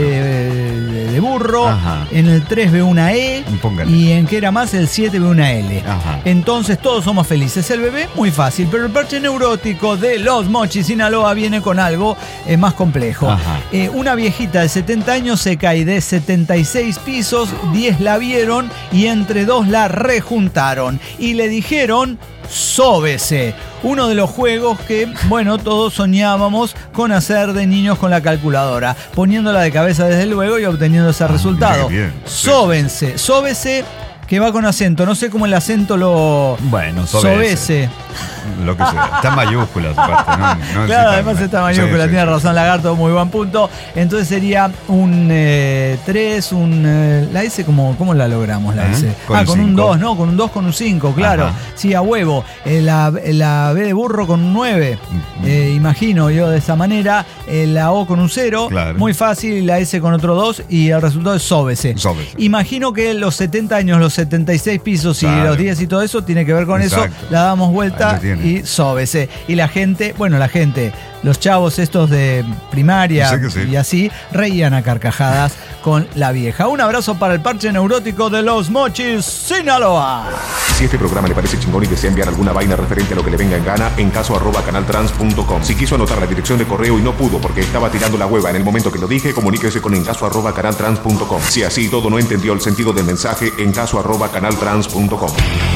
de burro, en el 3 ve una E, y en que era más, el 7 ve una L. Entonces todos somos felices. El Bebé, muy fácil, pero el parche neurótico de Los Mochis, Sinaloa, viene con algo más complejo. Una viejita de 70 años se cae de 76 pisos, 10 la vieron y entre 2 la rejuntaron y le dijeron: sóbese. Uno de los juegos que, bueno, todos soñábamos con hacer de niños con la calculadora, poniéndola de cabeza desde luego y obteniendo ese resultado. Sóbense, sóbese, que va con acento. No sé cómo el acento lo... Bueno, sóbese. Lo que sea. Está en mayúsculas, aparte, ¿no? Claro, además está en mayúsculas, tiene razón, Lagarto, muy buen punto. Entonces sería un 3, la S, ¿cómo la logramos, la S? Con un 2, ¿no? Con un 2, con un 5, claro. Sí, a huevo. La B de burro con un 9, imagino yo de esa manera. La O con un 0, muy fácil, la S con otro 2 y el resultado es sóbese. Imagino que los 70 años, los 76 pisos y los 10 y todo eso tiene que ver con eso. La damos vuelta y sóbese. Y la gente, los chavos estos de primaria y así, reían a carcajadas con la vieja. Un abrazo para el parche neurótico de Los Mochis, Sinaloa. Si este programa le parece chingón y desea enviar alguna vaina referente a lo que le venga en gana, en caso @canaltrans.com. Si quiso anotar la dirección de correo y no pudo porque estaba tirando la hueva en el momento que lo dije, comuníquese con encaso@canaltrans.com. Si así todo no entendió el sentido del mensaje, encaso@canaltrans.com.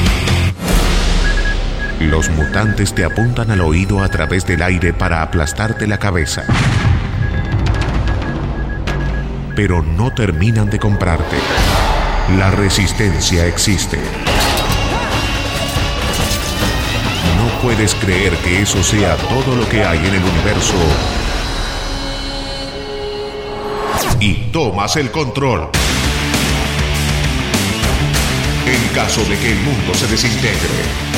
Los mutantes te apuntan al oído a través del aire para aplastarte la cabeza. Pero no terminan de comprarte. La resistencia existe. No puedes creer que eso sea todo lo que hay en el universo. Y tomas el control. En caso de que el mundo se desintegre.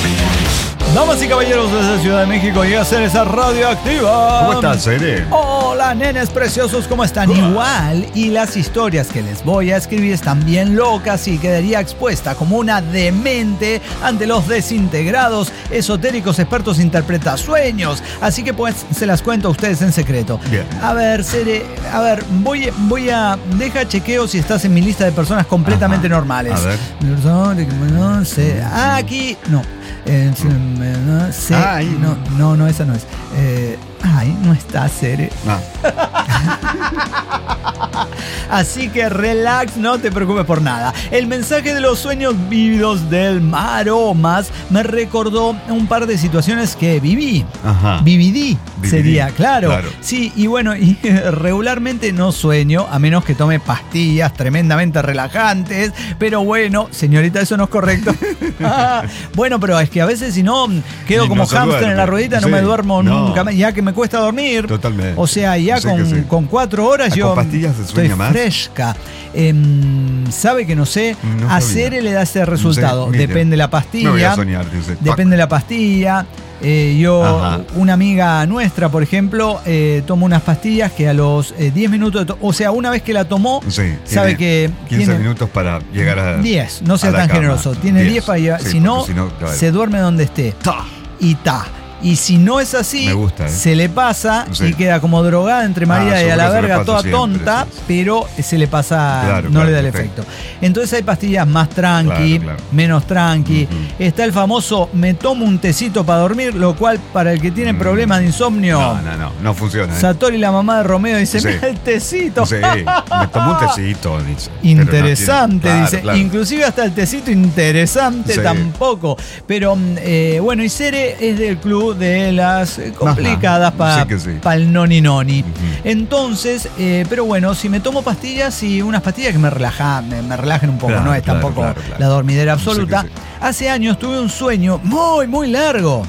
Damas y caballeros, desde Ciudad de México llega a ser esa radioactiva. ¿Cómo estás, Aire? Hola, Hola, nenes preciosos, ¿cómo están? Igual, y las historias que les voy a escribir están bien locas y quedaría expuesta como una demente ante los desintegrados esotéricos expertos interpretasueños. Así que pues se las cuento a ustedes en secreto. Bien. A ver, voy a... Deja chequeo si estás en mi lista de personas completamente normales. A ver. No sé. Aquí... No. No, esa no es. No está, Cere. Así que relax, no te preocupes por nada. El mensaje de los sueños vívidos del Maromas me recordó un par de situaciones que viví. Ajá. Vividí, sería, claro. Sí, y bueno, y regularmente no sueño, a menos que tome pastillas tremendamente relajantes. Pero bueno, señorita, eso no es correcto. Bueno, pero es que a veces si no, quedo como hámster en la ruedita, no me duermo nunca más, ya que me cuesta dormir. Totalmente. O sea, ya con 4 horas yo con pastillas se estoy sueña más. fresca. ¿Sabe que no sé? No a sabía. Cere le da ese resultado. No sé, Depende de la pastilla. No voy a soñar, dice. Depende de la pastilla. Una amiga nuestra, por ejemplo, toma unas pastillas que a los 10 minutos, o sea, una vez que la tomó, sabe que 15 minutos para llegar a 10, no sea a la tan cama. generoso. Tiene 10 para llegar, Sí, si no, claro. se duerme donde esté. Y Y si no es así, me gusta, se le pasa y queda como drogada entre María y a la verga, toda siempre, tonta, pero se le pasa, no le da el efecto. Entonces hay pastillas más tranqui, menos tranqui. Está el famoso me tomo un tecito para dormir, lo cual para el que tiene problemas de insomnio. No funciona. Satori, la mamá de Romeo, dice, mira el tecito. Sí, me tomo un tecito, dice. Interesante, no tiene, dice. Claro. Inclusive hasta el tecito interesante tampoco. Pero bueno, y Cere es del club de las complicadas para el noni. Entonces, pero bueno, si me tomo pastillas y unas pastillas que me relajen un poco, no es tampoco la dormidera absoluta. Hace años tuve un sueño muy, muy largo.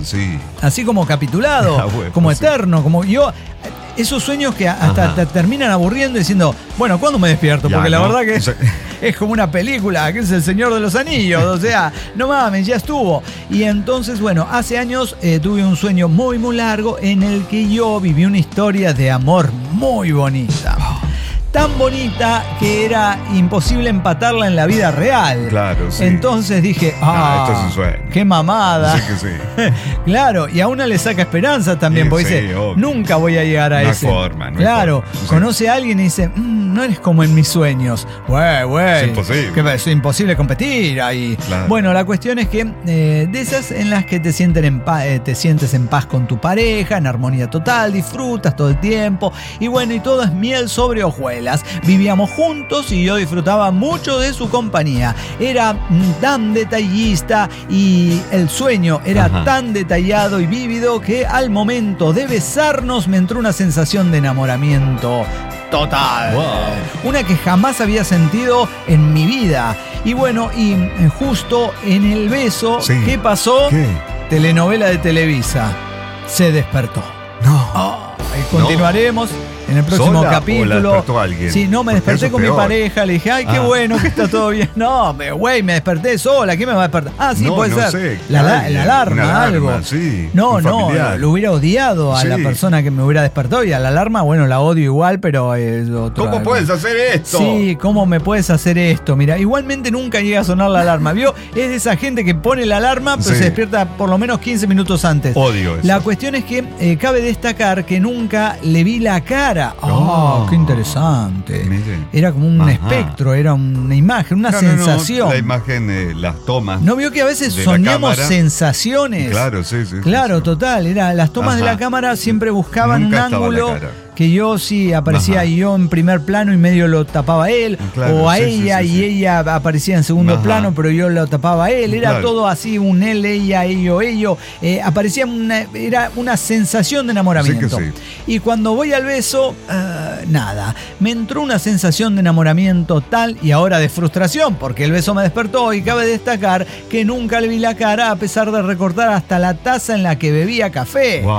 Así como capitulado, como eterno, como yo. Esos sueños que hasta te terminan aburriendo diciendo, bueno, ¿cuándo me despierto? Porque la verdad que es como una película, que es El Señor de los Anillos, o sea, no mames, ya estuvo. Y entonces, bueno, hace años tuve un sueño muy, muy largo en el que yo viví una historia de amor muy bonita. Tan bonita que era imposible empatarla en la vida real. Claro, sí. Entonces dije, esto es un sueño. Qué mamada. Sí que sí. Claro, y a una le saca esperanza también, porque dice, nunca voy a llegar a ese. Claro, conoce a alguien y dice, no eres como en mis sueños. Güey. Es imposible. Es imposible competir ahí. Claro. Bueno, la cuestión es que de esas en las que te sientes en paz con tu pareja, en armonía total, disfrutas todo el tiempo. Y bueno, y todo es miel sobre hojuelas. Vivíamos juntos y yo disfrutaba mucho de su compañía. Era tan detallista y el sueño era tan detallado y vívido que al momento de besarnos me entró una sensación de enamoramiento total. Una que jamás había sentido en mi vida. Y bueno, y justo en el beso, ¿qué pasó? Telenovela de Televisa. Se despertó. Y continuaremos en el próximo capítulo. ¿O la despertó alguien? Sí, no, me desperté con mi pareja. Le dije, ay, qué bueno que está todo bien. No, güey, me desperté sola. ¿Quién me va a despertar? Sí, puede ser. Sé, la alarma, algo. Sí, no, lo hubiera odiado a la persona que me hubiera despertado. Y a la alarma, bueno, la odio igual, pero es otro. ¿Cómo puedes hacer esto? Sí, ¿cómo me puedes hacer esto? Mira, igualmente nunca llega a sonar la alarma. ¿Vio? Es de esa gente que pone la alarma, pero se despierta por lo menos 15 minutos antes. Odio eso. La cuestión es que cabe destacar que nunca le vi la cara. Qué interesante. Miren. Era como un espectro, era una imagen, una sensación. La imagen, las tomas. ¿No vio que a veces soñamos sensaciones? Claro, sí. Claro, total. Las tomas de la cámara siempre buscaban un ángulo que yo sí aparecía y yo en primer plano y medio lo tapaba él, o a ella y ella aparecía en segundo plano, pero yo lo tapaba a él. Era todo así, un él, ella, ello. Aparecía era una sensación de enamoramiento. Y cuando voy al beso, nada. Me entró una sensación de enamoramiento tal y ahora de frustración, porque el beso me despertó y cabe destacar que nunca le vi la cara a pesar de recortar hasta la taza en la que bebía café. Wow.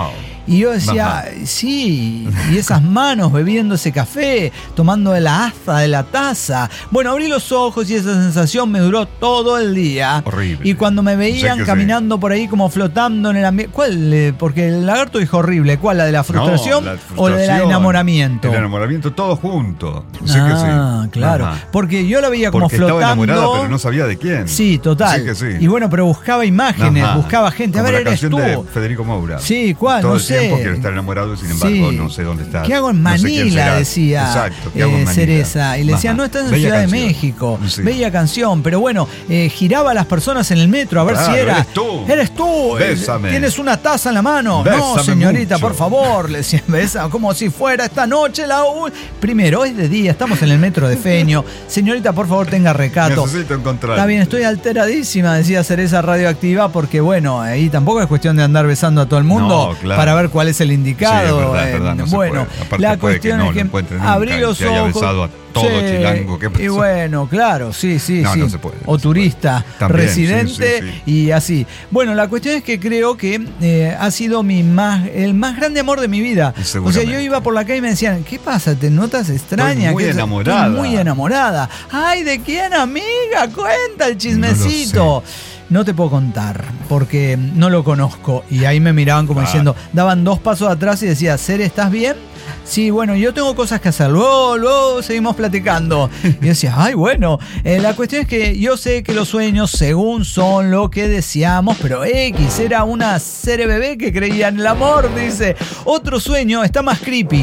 Y yo decía, sí, y esas manos bebiendo ese café, tomando de la aza de la taza. Bueno, abrí los ojos y esa sensación me duró todo el día. Horrible. Y cuando me veían caminando por ahí como flotando en el ambiente. ¿Cuál? Porque el lagarto dijo horrible. ¿Cuál? ¿La de la frustración, o la del enamoramiento? El enamoramiento todo junto. Sí que sí. Claro. Ajá. Porque yo la veía como porque flotando. Estaba enamorada, pero no sabía de quién. Sí, total. Sí que sí. Y bueno, pero buscaba imágenes, buscaba gente. Como a ver, la eres canción tú. de Federico Moura. Sí, ¿cuál? Todo No el sé. tiempo quiero estar enamorado y sin embargo no sé dónde estás. ¿Qué hago en Manila? Decía. Exacto, ¿qué hago en Manila? Cereza. Y le decía, no estás en Bella Ciudad canción. de México. Sí. Bella canción. Pero bueno, giraba a las personas en el metro a ver si era. Eres tú. Bésame. ¿Tienes una taza en la mano? Bésame no, señorita, mucho. por favor. Le decía, besa, como si fuera esta noche Primero, es de día, estamos en el metro de Feño. Señorita, por favor, tenga recato. Necesito encontrar. Está bien, estoy alteradísima, decía Cereza Radioactiva, porque bueno, ahí tampoco es cuestión de andar besando a todo el mundo para ver cuál es el indicado. Sí, es verdad, no bueno, aparte la cuestión es que abrí los ojos. Todo chilango, ¿qué pasó? Y bueno, claro, sí. No se puede. O turista, También, residente sí. y así. Bueno, la cuestión es que creo que ha sido el más grande amor de mi vida. O sea, yo iba por la calle y me decían, ¿qué pasa? ¿Te notas extraña? Estoy muy enamorada. Estoy muy enamorada. Ay, ¿de quién, amiga? Cuenta el chismecito. No te puedo contar, porque no lo conozco. Y ahí me miraban como diciendo, daban 2 pasos atrás y decía, Cere, ¿estás bien? Sí, bueno, yo tengo cosas que hacer. Luego seguimos platicando. Y yo decía, ay, bueno. La cuestión es que yo sé que los sueños, según son lo que deseamos, pero X era una Cere bebé que creía en el amor, dice. Otro sueño está más creepy,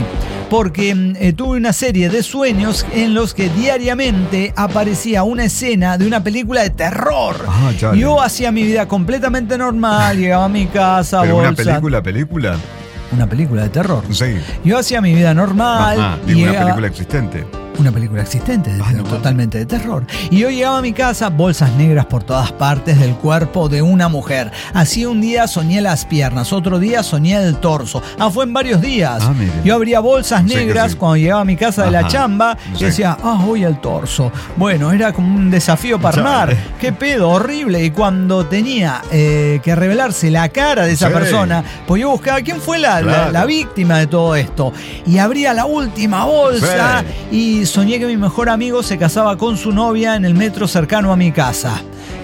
porque tuve una serie de sueños en los que diariamente aparecía una escena de una película de terror. Yo hacía mi vida completamente normal, llegaba a mi casa, ¿pero bolsa. ¿Una película? Una película de terror. Sí. Yo hacía mi vida normal. Ajá, y una película existente. Una película existente, totalmente de terror. Y yo llegaba a mi casa, bolsas negras por todas partes del cuerpo de una mujer. Así un día soñé las piernas, otro día soñé el torso. Fue en varios días. Yo abría bolsas negras cuando llegaba a mi casa de la chamba y decía, voy al torso. Bueno, era como un desafío para armar. Qué pedo, horrible. Y cuando tenía que revelarse la cara de esa persona, pues yo buscaba quién fue la víctima de todo esto. Y abría la última bolsa y soñé que mi mejor amigo se casaba con su novia en el metro cercano a mi casa.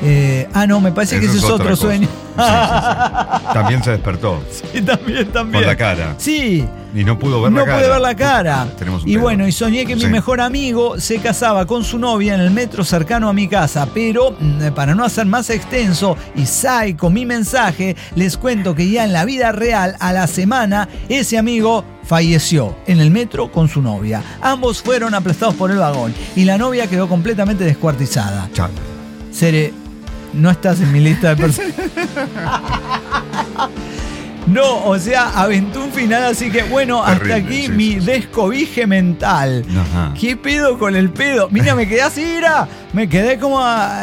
No, me parece que ese es otro sueño. Sí. También se despertó. Sí, también. Con la cara. Sí. Y no pudo ver la cara. No pude ver la cara. Y bueno, y soñé que mi mejor amigo se casaba con su novia en el metro cercano a mi casa. Pero, para no hacer más extenso y psycho mi mensaje, les cuento que ya en la vida real, a la semana, ese amigo falleció en el metro con su novia. Ambos fueron aplastados por el vagón y la novia quedó completamente descuartizada. Cere, no estás en mi lista de personas. No, o sea, aventó un final, así que bueno, terrible, hasta aquí mi descobije mental. Ajá. ¿Qué pedo con el pedo? Mira, me quedé así, me quedé como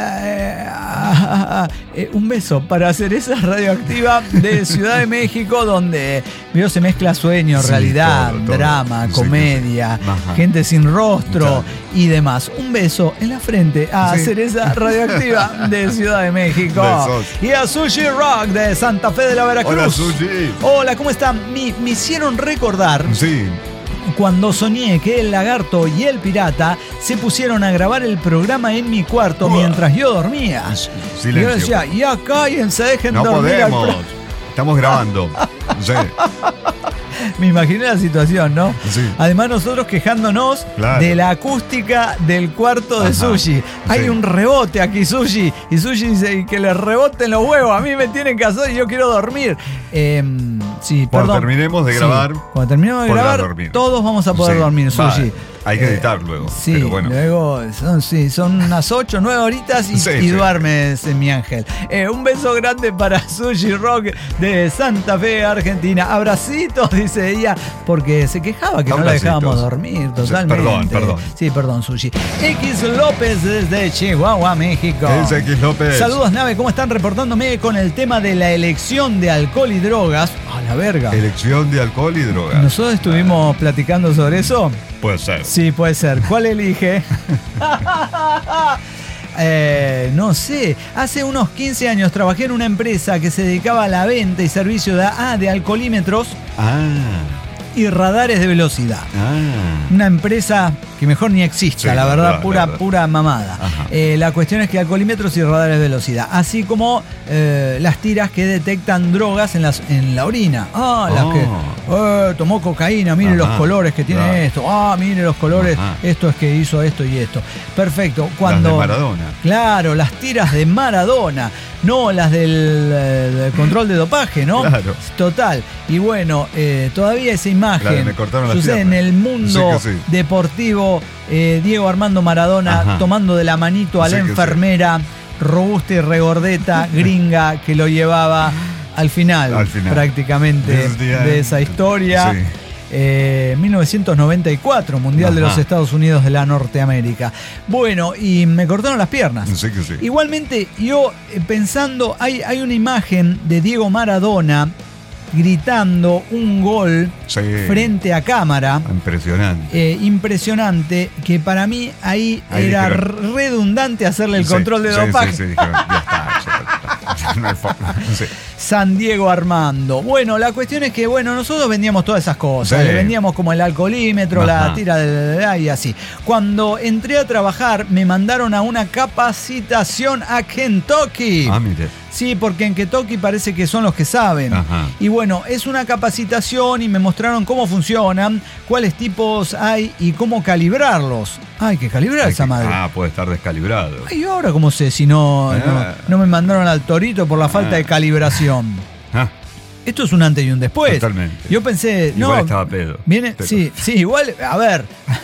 un beso para Cereza Radioactiva de Ciudad de México, donde se mezcla sueño, realidad, todo. Drama, comedia, gente sin rostro y demás. Un beso en la frente a Cereza Radioactiva de Ciudad de México. Besos. Y a Sushi Rock de Santa Fe de la Veracruz. Hola, Sushi. Hola, ¿cómo están? Me hicieron recordar cuando soñé que el lagarto y el pirata se pusieron a grabar el programa en mi cuarto mientras yo dormía. Silencio. Y yo decía, ya cállense, dejen no dormir. No podemos. Estamos grabando. Sí. Me imaginé la situación, ¿no? Sí. Además, nosotros quejándonos de la acústica del cuarto de Sushi. Hay un rebote aquí, Sushi. Y Sushi dice que le reboten los huevos. A mí me tienen que hacer y yo quiero dormir. Cuando terminemos de grabar. Cuando terminemos de grabar, todos vamos a poder dormir, Sushi. Hay que editar luego. Sí, pero bueno. Luego son unas 8 o 9 horitas y duermes, mi ángel. Un beso grande para Sushi Rock de Santa Fe, Argentina. Abracitos, dice ella, porque se quejaba que no la dejábamos dormir totalmente. Perdón. Sí, perdón, Sushi. X López desde Chihuahua, México. ¿Qué dice X López? Saludos, Nave, ¿cómo están? Reportándome con el tema de la elección de alcohol y drogas. A la verga. Elección de alcohol y drogas. Nosotros estuvimos platicando sobre eso. Puede ser. Sí, puede ser. ¿Cuál elige? no sé, hace unos 15 años trabajé en una empresa que se dedicaba a la venta y servicio de alcoholímetros y radares de velocidad. Una empresa que mejor ni exista, la verdad, pura mamada. La cuestión es que alcoholímetros y radares de velocidad, así como las tiras que detectan drogas en la orina. Las que tomó cocaína, mire los colores que tiene esto. Mire los colores, esto es que hizo esto y esto. Perfecto. Cuando, las de Maradona. Claro, las tiras de Maradona, no las del control de dopaje, ¿no? Claro. Total. Y bueno, todavía esa imagen sucede en el mundo deportivo. Diego Armando Maradona tomando de la manito a la enfermera robusta y regordeta gringa que lo llevaba al final. Prácticamente de esa historia. 1994, Mundial de los Estados Unidos de la Norteamérica. Bueno, y me cortaron las piernas. Igualmente, yo pensando, hay una imagen de Diego Maradona gritando un gol frente a cámara. Impresionante, que para mí ahí era redundante hacerle el control de dopaje. Dijeron, ya está, no hay forma. San Diego Armando. Bueno, la cuestión es que, nosotros vendíamos todas esas cosas. Le vendíamos como el alcoholímetro, la tira y así. Cuando entré a trabajar, me mandaron a una capacitación a Kentucky. Mire. Sí, porque en Kentucky parece que son los que saben. Y bueno, es una capacitación y me mostraron cómo funcionan, cuáles tipos hay y cómo calibrarlos. Hay que calibrar esa madre. Puede estar descalibrado. ¿Y ahora cómo sé si no me mandaron al torito por la falta de calibración? Esto es un antes y un después. Totalmente. Yo pensé, igual estaba pedo. Sí, igual, a ver.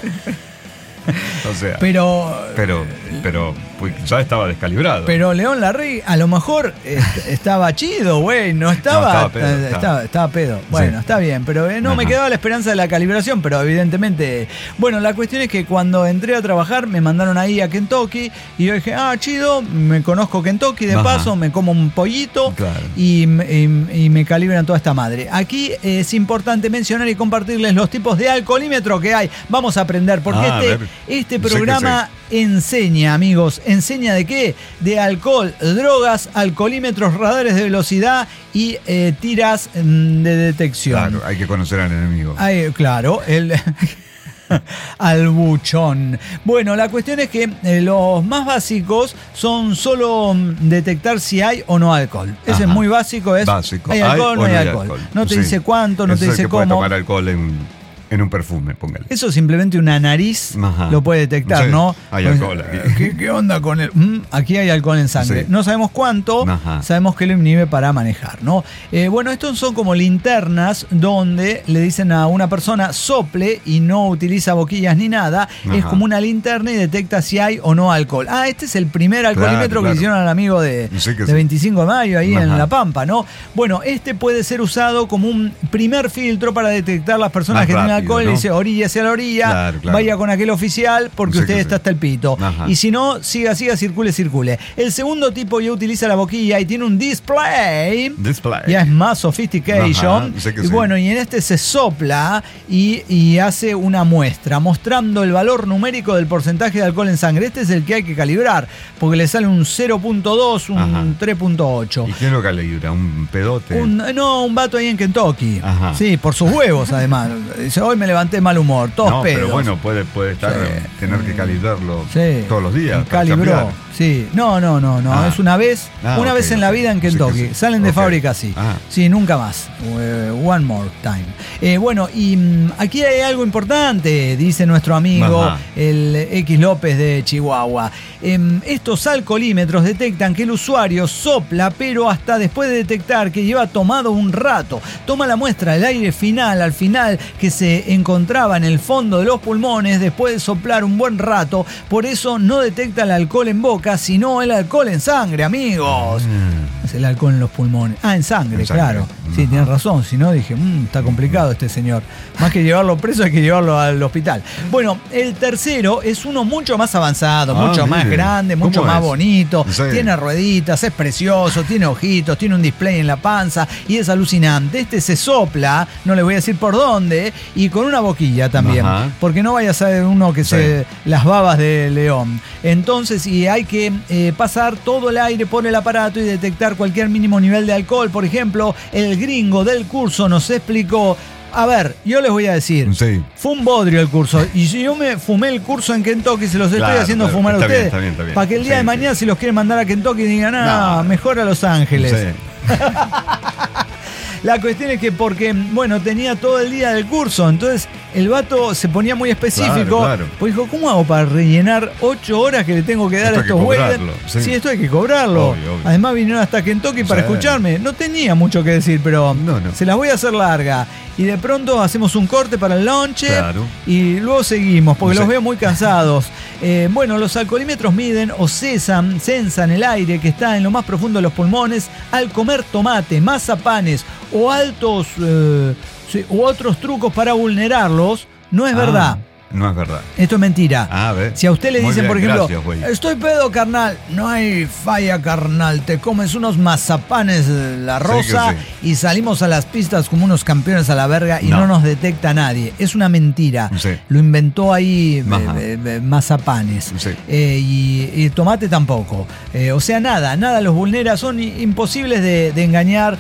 O sea, pero pues, ya estaba descalibrado. Pero León Larrey a lo mejor estaba chido, güey. No estaba pedo. Bueno, está bien, pero me quedaba la esperanza de la calibración, pero evidentemente. Bueno, la cuestión es que cuando entré a trabajar me mandaron ahí a Kentucky y yo dije, chido, me conozco Kentucky de paso, me como un pollito y me calibran toda esta madre. Aquí es importante mencionar y compartirles los tipos de alcoholímetro que hay. Vamos a aprender, porque este programa enseña, amigos. ¿Enseña de qué? De alcohol, drogas, alcoholímetros, radares de velocidad y tiras de detección. Claro, hay que conocer al enemigo. Claro, al buchón. Bueno, la cuestión es que los más básicos son solo detectar si hay o no alcohol. Ese es muy básico. ¿Hay alcohol o no hay alcohol? No te dice cuánto, no te dice cómo. Puede tomar alcohol en un perfume, póngale. Eso simplemente una nariz lo puede detectar, ¿no? Hay alcohol aquí. ¿Qué onda con él? Aquí hay alcohol en sangre. No sabemos cuánto, sabemos que lo inhibe para manejar, ¿no? Bueno, estos son como linternas donde le dicen a una persona sople y no utiliza boquillas ni nada. Es como una linterna y detecta si hay o no alcohol. Este es el primer alcoholímetro que le hicieron al amigo de 25 de mayo ahí en La Pampa, ¿no? Bueno, este puede ser usado como un primer filtro para detectar las personas que tienen alcohol, y dice, oríllese a la orilla, vaya con aquel oficial porque usted está hasta el pito. Y si no, siga, circule. El segundo tipo ya utiliza la boquilla y tiene un display. Ya es más sophistication. Y bueno, y en este se sopla y hace una muestra mostrando el valor numérico del porcentaje de alcohol en sangre. Este es el que hay que calibrar porque le sale un 0.2, un 3.8. ¿Y quién lo calibra? ¿Un pedote? Un vato ahí en Kentucky. Sí, por sus huevos además. Dice, hoy me levanté mal humor, todos pedos. Pero bueno, puede estar, tener que calibrarlo todos los días. Calibró, sí. No, es una vez en la vida en Kentucky. Salen de fábrica así. Sí, nunca más. One more time. Bueno, y aquí hay algo importante, dice nuestro amigo el X López de Chihuahua. Estos alcoholímetros detectan que el usuario sopla, pero hasta después de detectar que lleva tomado un rato. Toma la muestra del aire al final, que se encontraba en el fondo de los pulmones después de soplar un buen rato. Por eso no detecta el alcohol en boca, sino el alcohol en sangre, amigos. Es el alcohol en los pulmones. En sangre, claro. Sí, tienes razón. Si no, dije, está complicado este señor. Más que llevarlo preso, hay que llevarlo al hospital. Bueno, el tercero es uno mucho más avanzado, mucho más grande, mucho más bonito. Sí. Tiene rueditas, es precioso, tiene ojitos, tiene un display en la panza y es alucinante. Este se sopla, no le voy a decir por dónde, y con una boquilla también. Ajá. Porque no vaya a ser uno que se las babas de león. Entonces, y hay que pasar todo el aire por el aparato y detectar cualquier mínimo nivel de alcohol. Por ejemplo, el gringo del curso nos explicó. A ver, yo les voy a decir, fue un bodrio el curso. Y si yo me fumé el curso en Kentucky, se los estoy haciendo fumar a ustedes. Está bien. Para que el día de mañana, si los quieren mandar a Kentucky, digan, mejor a Los Ángeles. Sí. La cuestión es que porque, bueno, tenía todo el día del curso, entonces el vato se ponía muy específico. Claro. Pues dijo, ¿cómo hago para rellenar 8 horas que le tengo que dar a estos güeyes? Sí, esto hay que cobrarlo. Obvio. Además vinieron hasta Kentucky para escucharme. No tenía mucho que decir, pero se las voy a hacer larga. Y de pronto hacemos un corte para el lonche y luego seguimos, porque los veo muy cansados. Bueno, los alcoholímetros miden o censan el aire que está en lo más profundo de los pulmones al comer tomate, mazapanes o u otros trucos para vulnerarlos. No es verdad. No es verdad. Esto es mentira. A ver. Si a usted le dicen, por ejemplo, estoy pedo, carnal. No hay falla, carnal. Te comes unos mazapanes de la rosa y salimos a las pistas como unos campeones a la verga y no nos detecta nadie. Es una mentira. Lo inventó ahí mazapanes. Y tomate tampoco. O sea, nada los vulnera. Son imposibles de engañar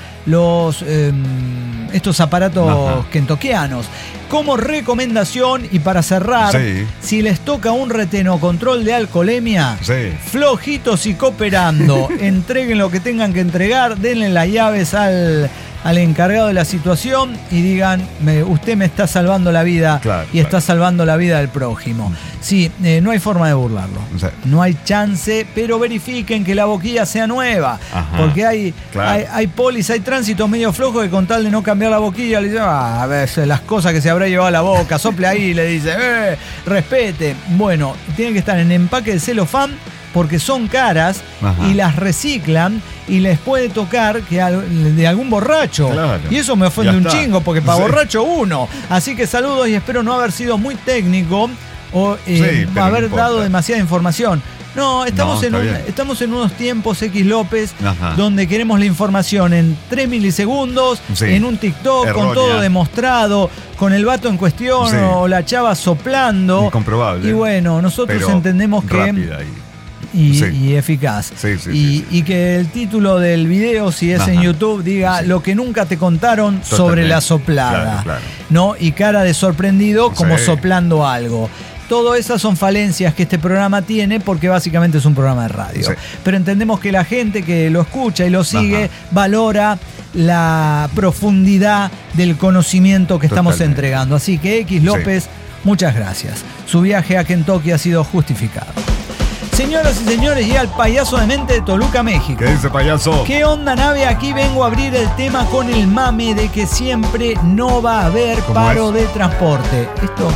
estos aparatos kentuckianos. Como recomendación y para cerrar, si les toca un retén o control de alcoholemia, flojitos y cooperando, entreguen lo que tengan que entregar, denle las llaves al encargado de la situación y digan, usted me está salvando la vida y está salvando la vida del prójimo. Sí, no hay forma de burlarlo. No hay chance, pero verifiquen que la boquilla sea nueva. Porque hay polis, hay tránsito medio flojo que con tal de no cambiar la boquilla le dicen, a ver, las cosas que se habrá llevado a la boca, sople ahí, le dice, respete. Bueno, tienen que estar en empaque de celofán porque son caras y las reciclan y les puede tocar que de algún borracho. Y eso me ofende un chingo porque para borracho uno. Así que saludos y espero no haber sido muy técnico o haber dado demasiada información. No, estamos en unos tiempos, X López, donde queremos la información en 3 milisegundos, en un TikTok, con todo demostrado, con el vato en cuestión o la chava soplando. Incomprobable. Y bueno, nosotros entendemos que... Y eficaz. Y que el título del video, si es en YouTube, diga lo que nunca te contaron sobre la soplada. ¿No? Y cara de sorprendido como soplando algo. Todas esas son falencias que este programa tiene porque básicamente es un programa de radio. Pero entendemos que la gente que lo escucha y lo sigue valora la profundidad del conocimiento que estamos entregando. Así que X López, muchas gracias. Su viaje a Kentucky ha sido justificado. Señoras y señores, llega el payaso de mente de Toluca, México. ¿Qué dice, payaso? ¿Qué onda, nave? Aquí vengo a abrir el tema con el mame de que siempre no va a haber paro de transporte. Esto,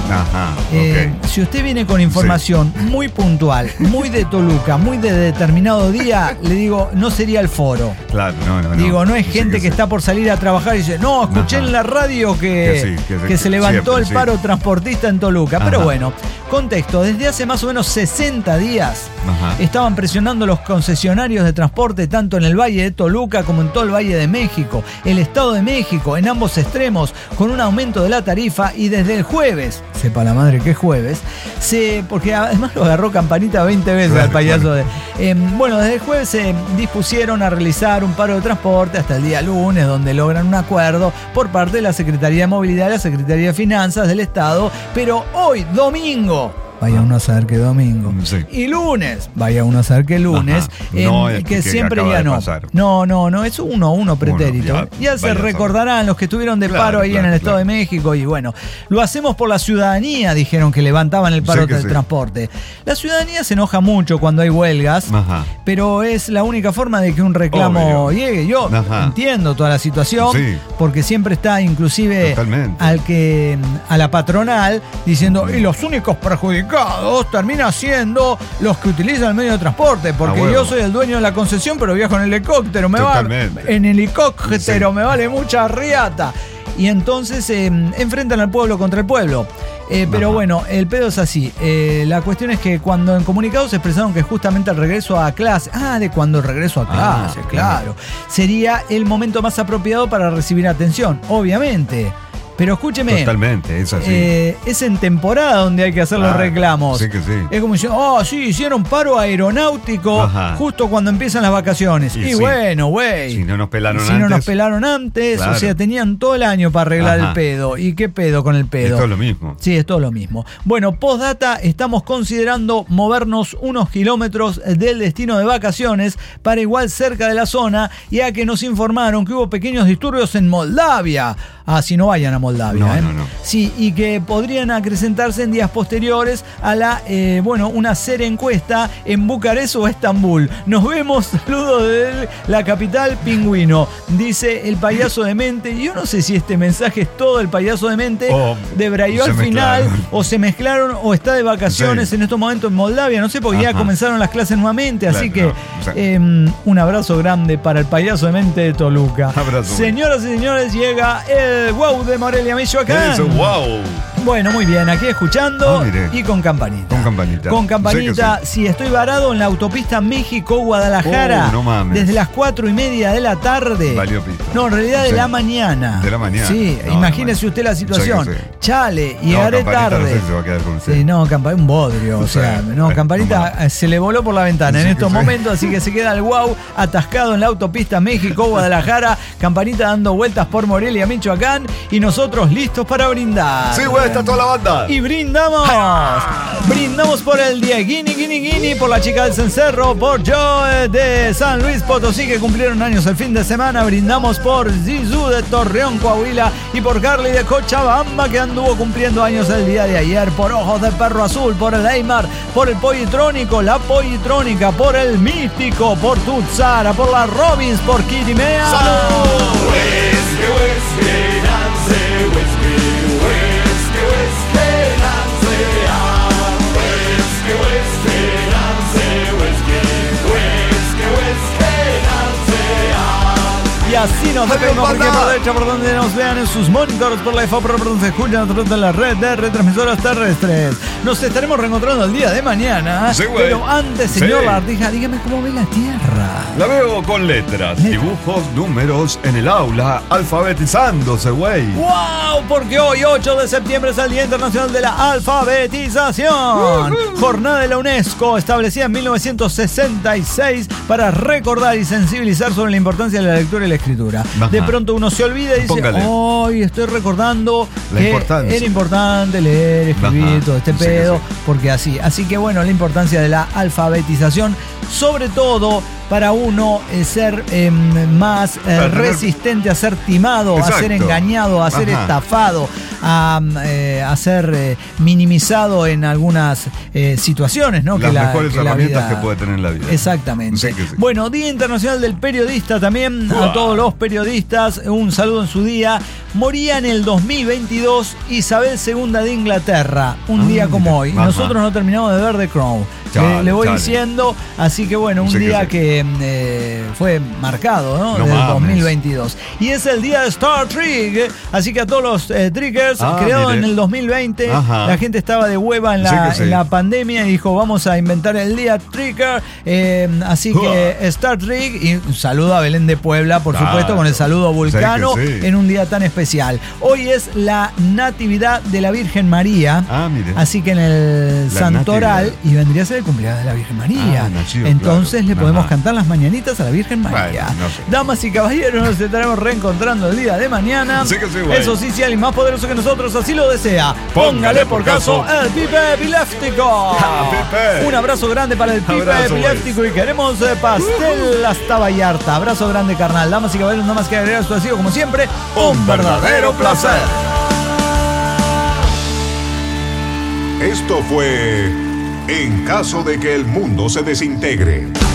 si usted viene con información muy puntual, muy de Toluca, muy de determinado día, le digo, no sería el foro. Claro, no. Digo, no es gente que está por salir a trabajar y dice, no, escuché en la radio que se levantó el paro transportista en Toluca. Pero bueno, contexto, desde hace más o menos 60 días estaban presionando los concesionarios de transporte tanto en el Valle de Toluca como en todo el Valle de México, el Estado de México, en ambos extremos, con un aumento de la tarifa y desde el jueves, sepa la madre que es jueves, porque además lo agarró Campanita 20 veces al payaso. Desde el jueves se dispusieron a realizar un paro de transporte hasta el día lunes, donde logran un acuerdo por parte de la Secretaría de Movilidad y la Secretaría de Finanzas del Estado, pero hoy, domingo, vaya uno a saber que domingo. Y lunes, vaya uno a saber que lunes. Que siempre ya no. No, es uno pretérito. Ya se recordarán los que estuvieron de paro ahí en el Estado de México. Y bueno, lo hacemos por la ciudadanía, dijeron que levantaban el paro del transporte. La ciudadanía se enoja mucho cuando hay huelgas, pero es la única forma de que un reclamo llegue. Yo entiendo toda la situación, porque siempre está inclusive a la patronal diciendo, y los únicos perjudicados perjudicados termina siendo los que utilizan el medio de transporte, porque yo soy el dueño de la concesión, pero viajo en helicóptero, me vale mucha riata. Y entonces enfrentan al pueblo contra el pueblo. Pero bueno, el pedo es así. La cuestión es que cuando en comunicados se expresaron que justamente el regreso a clase, cuando el regreso a clase, claro, sería el momento más apropiado para recibir atención, obviamente. Pero escúcheme. Totalmente, es así. Es en temporada donde hay que hacer los reclamos. Sí que sí. Es como diciendo, sí, hicieron paro aeronáutico justo cuando empiezan las vacaciones. Y bueno, güey. Si no nos pelaron antes. Claro. O sea, tenían todo el año para arreglar el pedo. ¿Y qué pedo con el pedo? Es todo lo mismo. Sí, es todo lo mismo. Bueno, postdata, estamos considerando movernos unos kilómetros del destino de vacaciones para igual cerca de la zona, ya que nos informaron que hubo pequeños disturbios en Moldavia. Si no vayan a Moldavia. No. Sí, y que podrían acrecentarse en días posteriores a la, una seria encuesta en Bucarest o Estambul. Nos vemos, saludos de la capital pingüino, dice el payaso demente. Yo no sé si este mensaje es todo el payaso demente, debrayó al final, o se mezclaron, o está de vacaciones en estos momentos en Moldavia, no sé, porque ya comenzaron las clases nuevamente, así que un abrazo grande para el payaso demente de Toluca. Abrazo. Señoras y señores, llega el wow de Morelia, Michoacán. Eso, wow. Bueno, muy bien, aquí escuchando y con campanita. Con campanita. Sí, estoy varado en la autopista México-Guadalajara. No mames. Desde las 4:30 de la tarde. Valió pito. No, en realidad de la mañana. De la mañana. Sí, imagínese usted la situación. Chale, llegaré tarde. No se va a quedar con usted. Sí, no, Campanita, un bodrio. Campanita se le voló por la ventana en estos momentos, así que se queda el wow atascado en la autopista México-Guadalajara. Campanita dando vueltas por Morelia, Michoacán. Y nosotros listos para brindar. Sí, güey, está toda la banda. Y brindamos. Brindamos por el Guini, por la chica del Cencerro, por Joe de San Luis Potosí, que cumplieron años el fin de semana. Brindamos por Zizú de Torreón, Coahuila, y por Carly de Cochabamba, que anduvo cumpliendo años el día de ayer. Por Ojos de Perro Azul, por el Aymar, por el Pollitrónico, la Pollitrónica, por el Místico, por Tutzara, por la Robins, por Kitty Mea. ¡Salud! Y así nos despedimos, porque por derecha, por donde nos vean en sus monitores, por la IFA, por donde se escuchan a través de la red de retransmisoras terrestres. Nos estaremos reencontrando el día de mañana. Sí, pero antes, señor Lagartija, dígame cómo ve la Tierra. La veo con letras, dibujos, números en el aula, alfabetizándose, güey. ¡Wow! Porque hoy, 8 de septiembre, es el Día Internacional de la Alfabetización. Jornada de la UNESCO, establecida en 1966 para recordar y sensibilizar sobre la importancia de la lectura y la escritura. De pronto uno se olvida y dice, hoy estoy recordando que era importante leer, escribir, todo este pedo, porque así. Así que bueno, la importancia de la alfabetización, sobre todo para uno ser más resistente a ser timado, a ser engañado, a ser estafado, a ser minimizado en algunas situaciones, ¿no? Las mejores herramientas que puede tener la vida. Exactamente. Sí. Bueno, Día Internacional del Periodista también. A todos los periodistas, un saludo en su día. Moría en el 2022 Isabel II de Inglaterra, un día como hoy. Nosotros no terminamos de ver The Crown. Le voy diciendo, así que bueno, un día que fue marcado, ¿no? Del 2022. Y es el día de Star Trek, así que a todos los Trekkers, creado en el 2020, la gente estaba de hueva en la pandemia y dijo, vamos a inventar el día Trekker, así que Star Trek, y un saludo a Belén de Puebla, por supuesto, con el saludo Vulcano, en un día tan especial. Hoy es la Natividad de la Virgen María, así que en el Santoral, y vendría a ser el cumpleaños de la Virgen María. Entonces le podemos cantar las mañanitas a la Virgen María. Damas y caballeros, nos estaremos reencontrando el día de mañana. Eso sí, si alguien más poderoso que nosotros así lo desea, póngale por caso el Pipe Epiléptico. Un abrazo grande para el Pipe Epiléptico y queremos pastel hasta Vallarta. Abrazo grande, carnal. Damas y caballeros, nada más que agregar, esto ha sido como siempre un verdadero placer. Esto fue En caso de que el mundo se desintegre.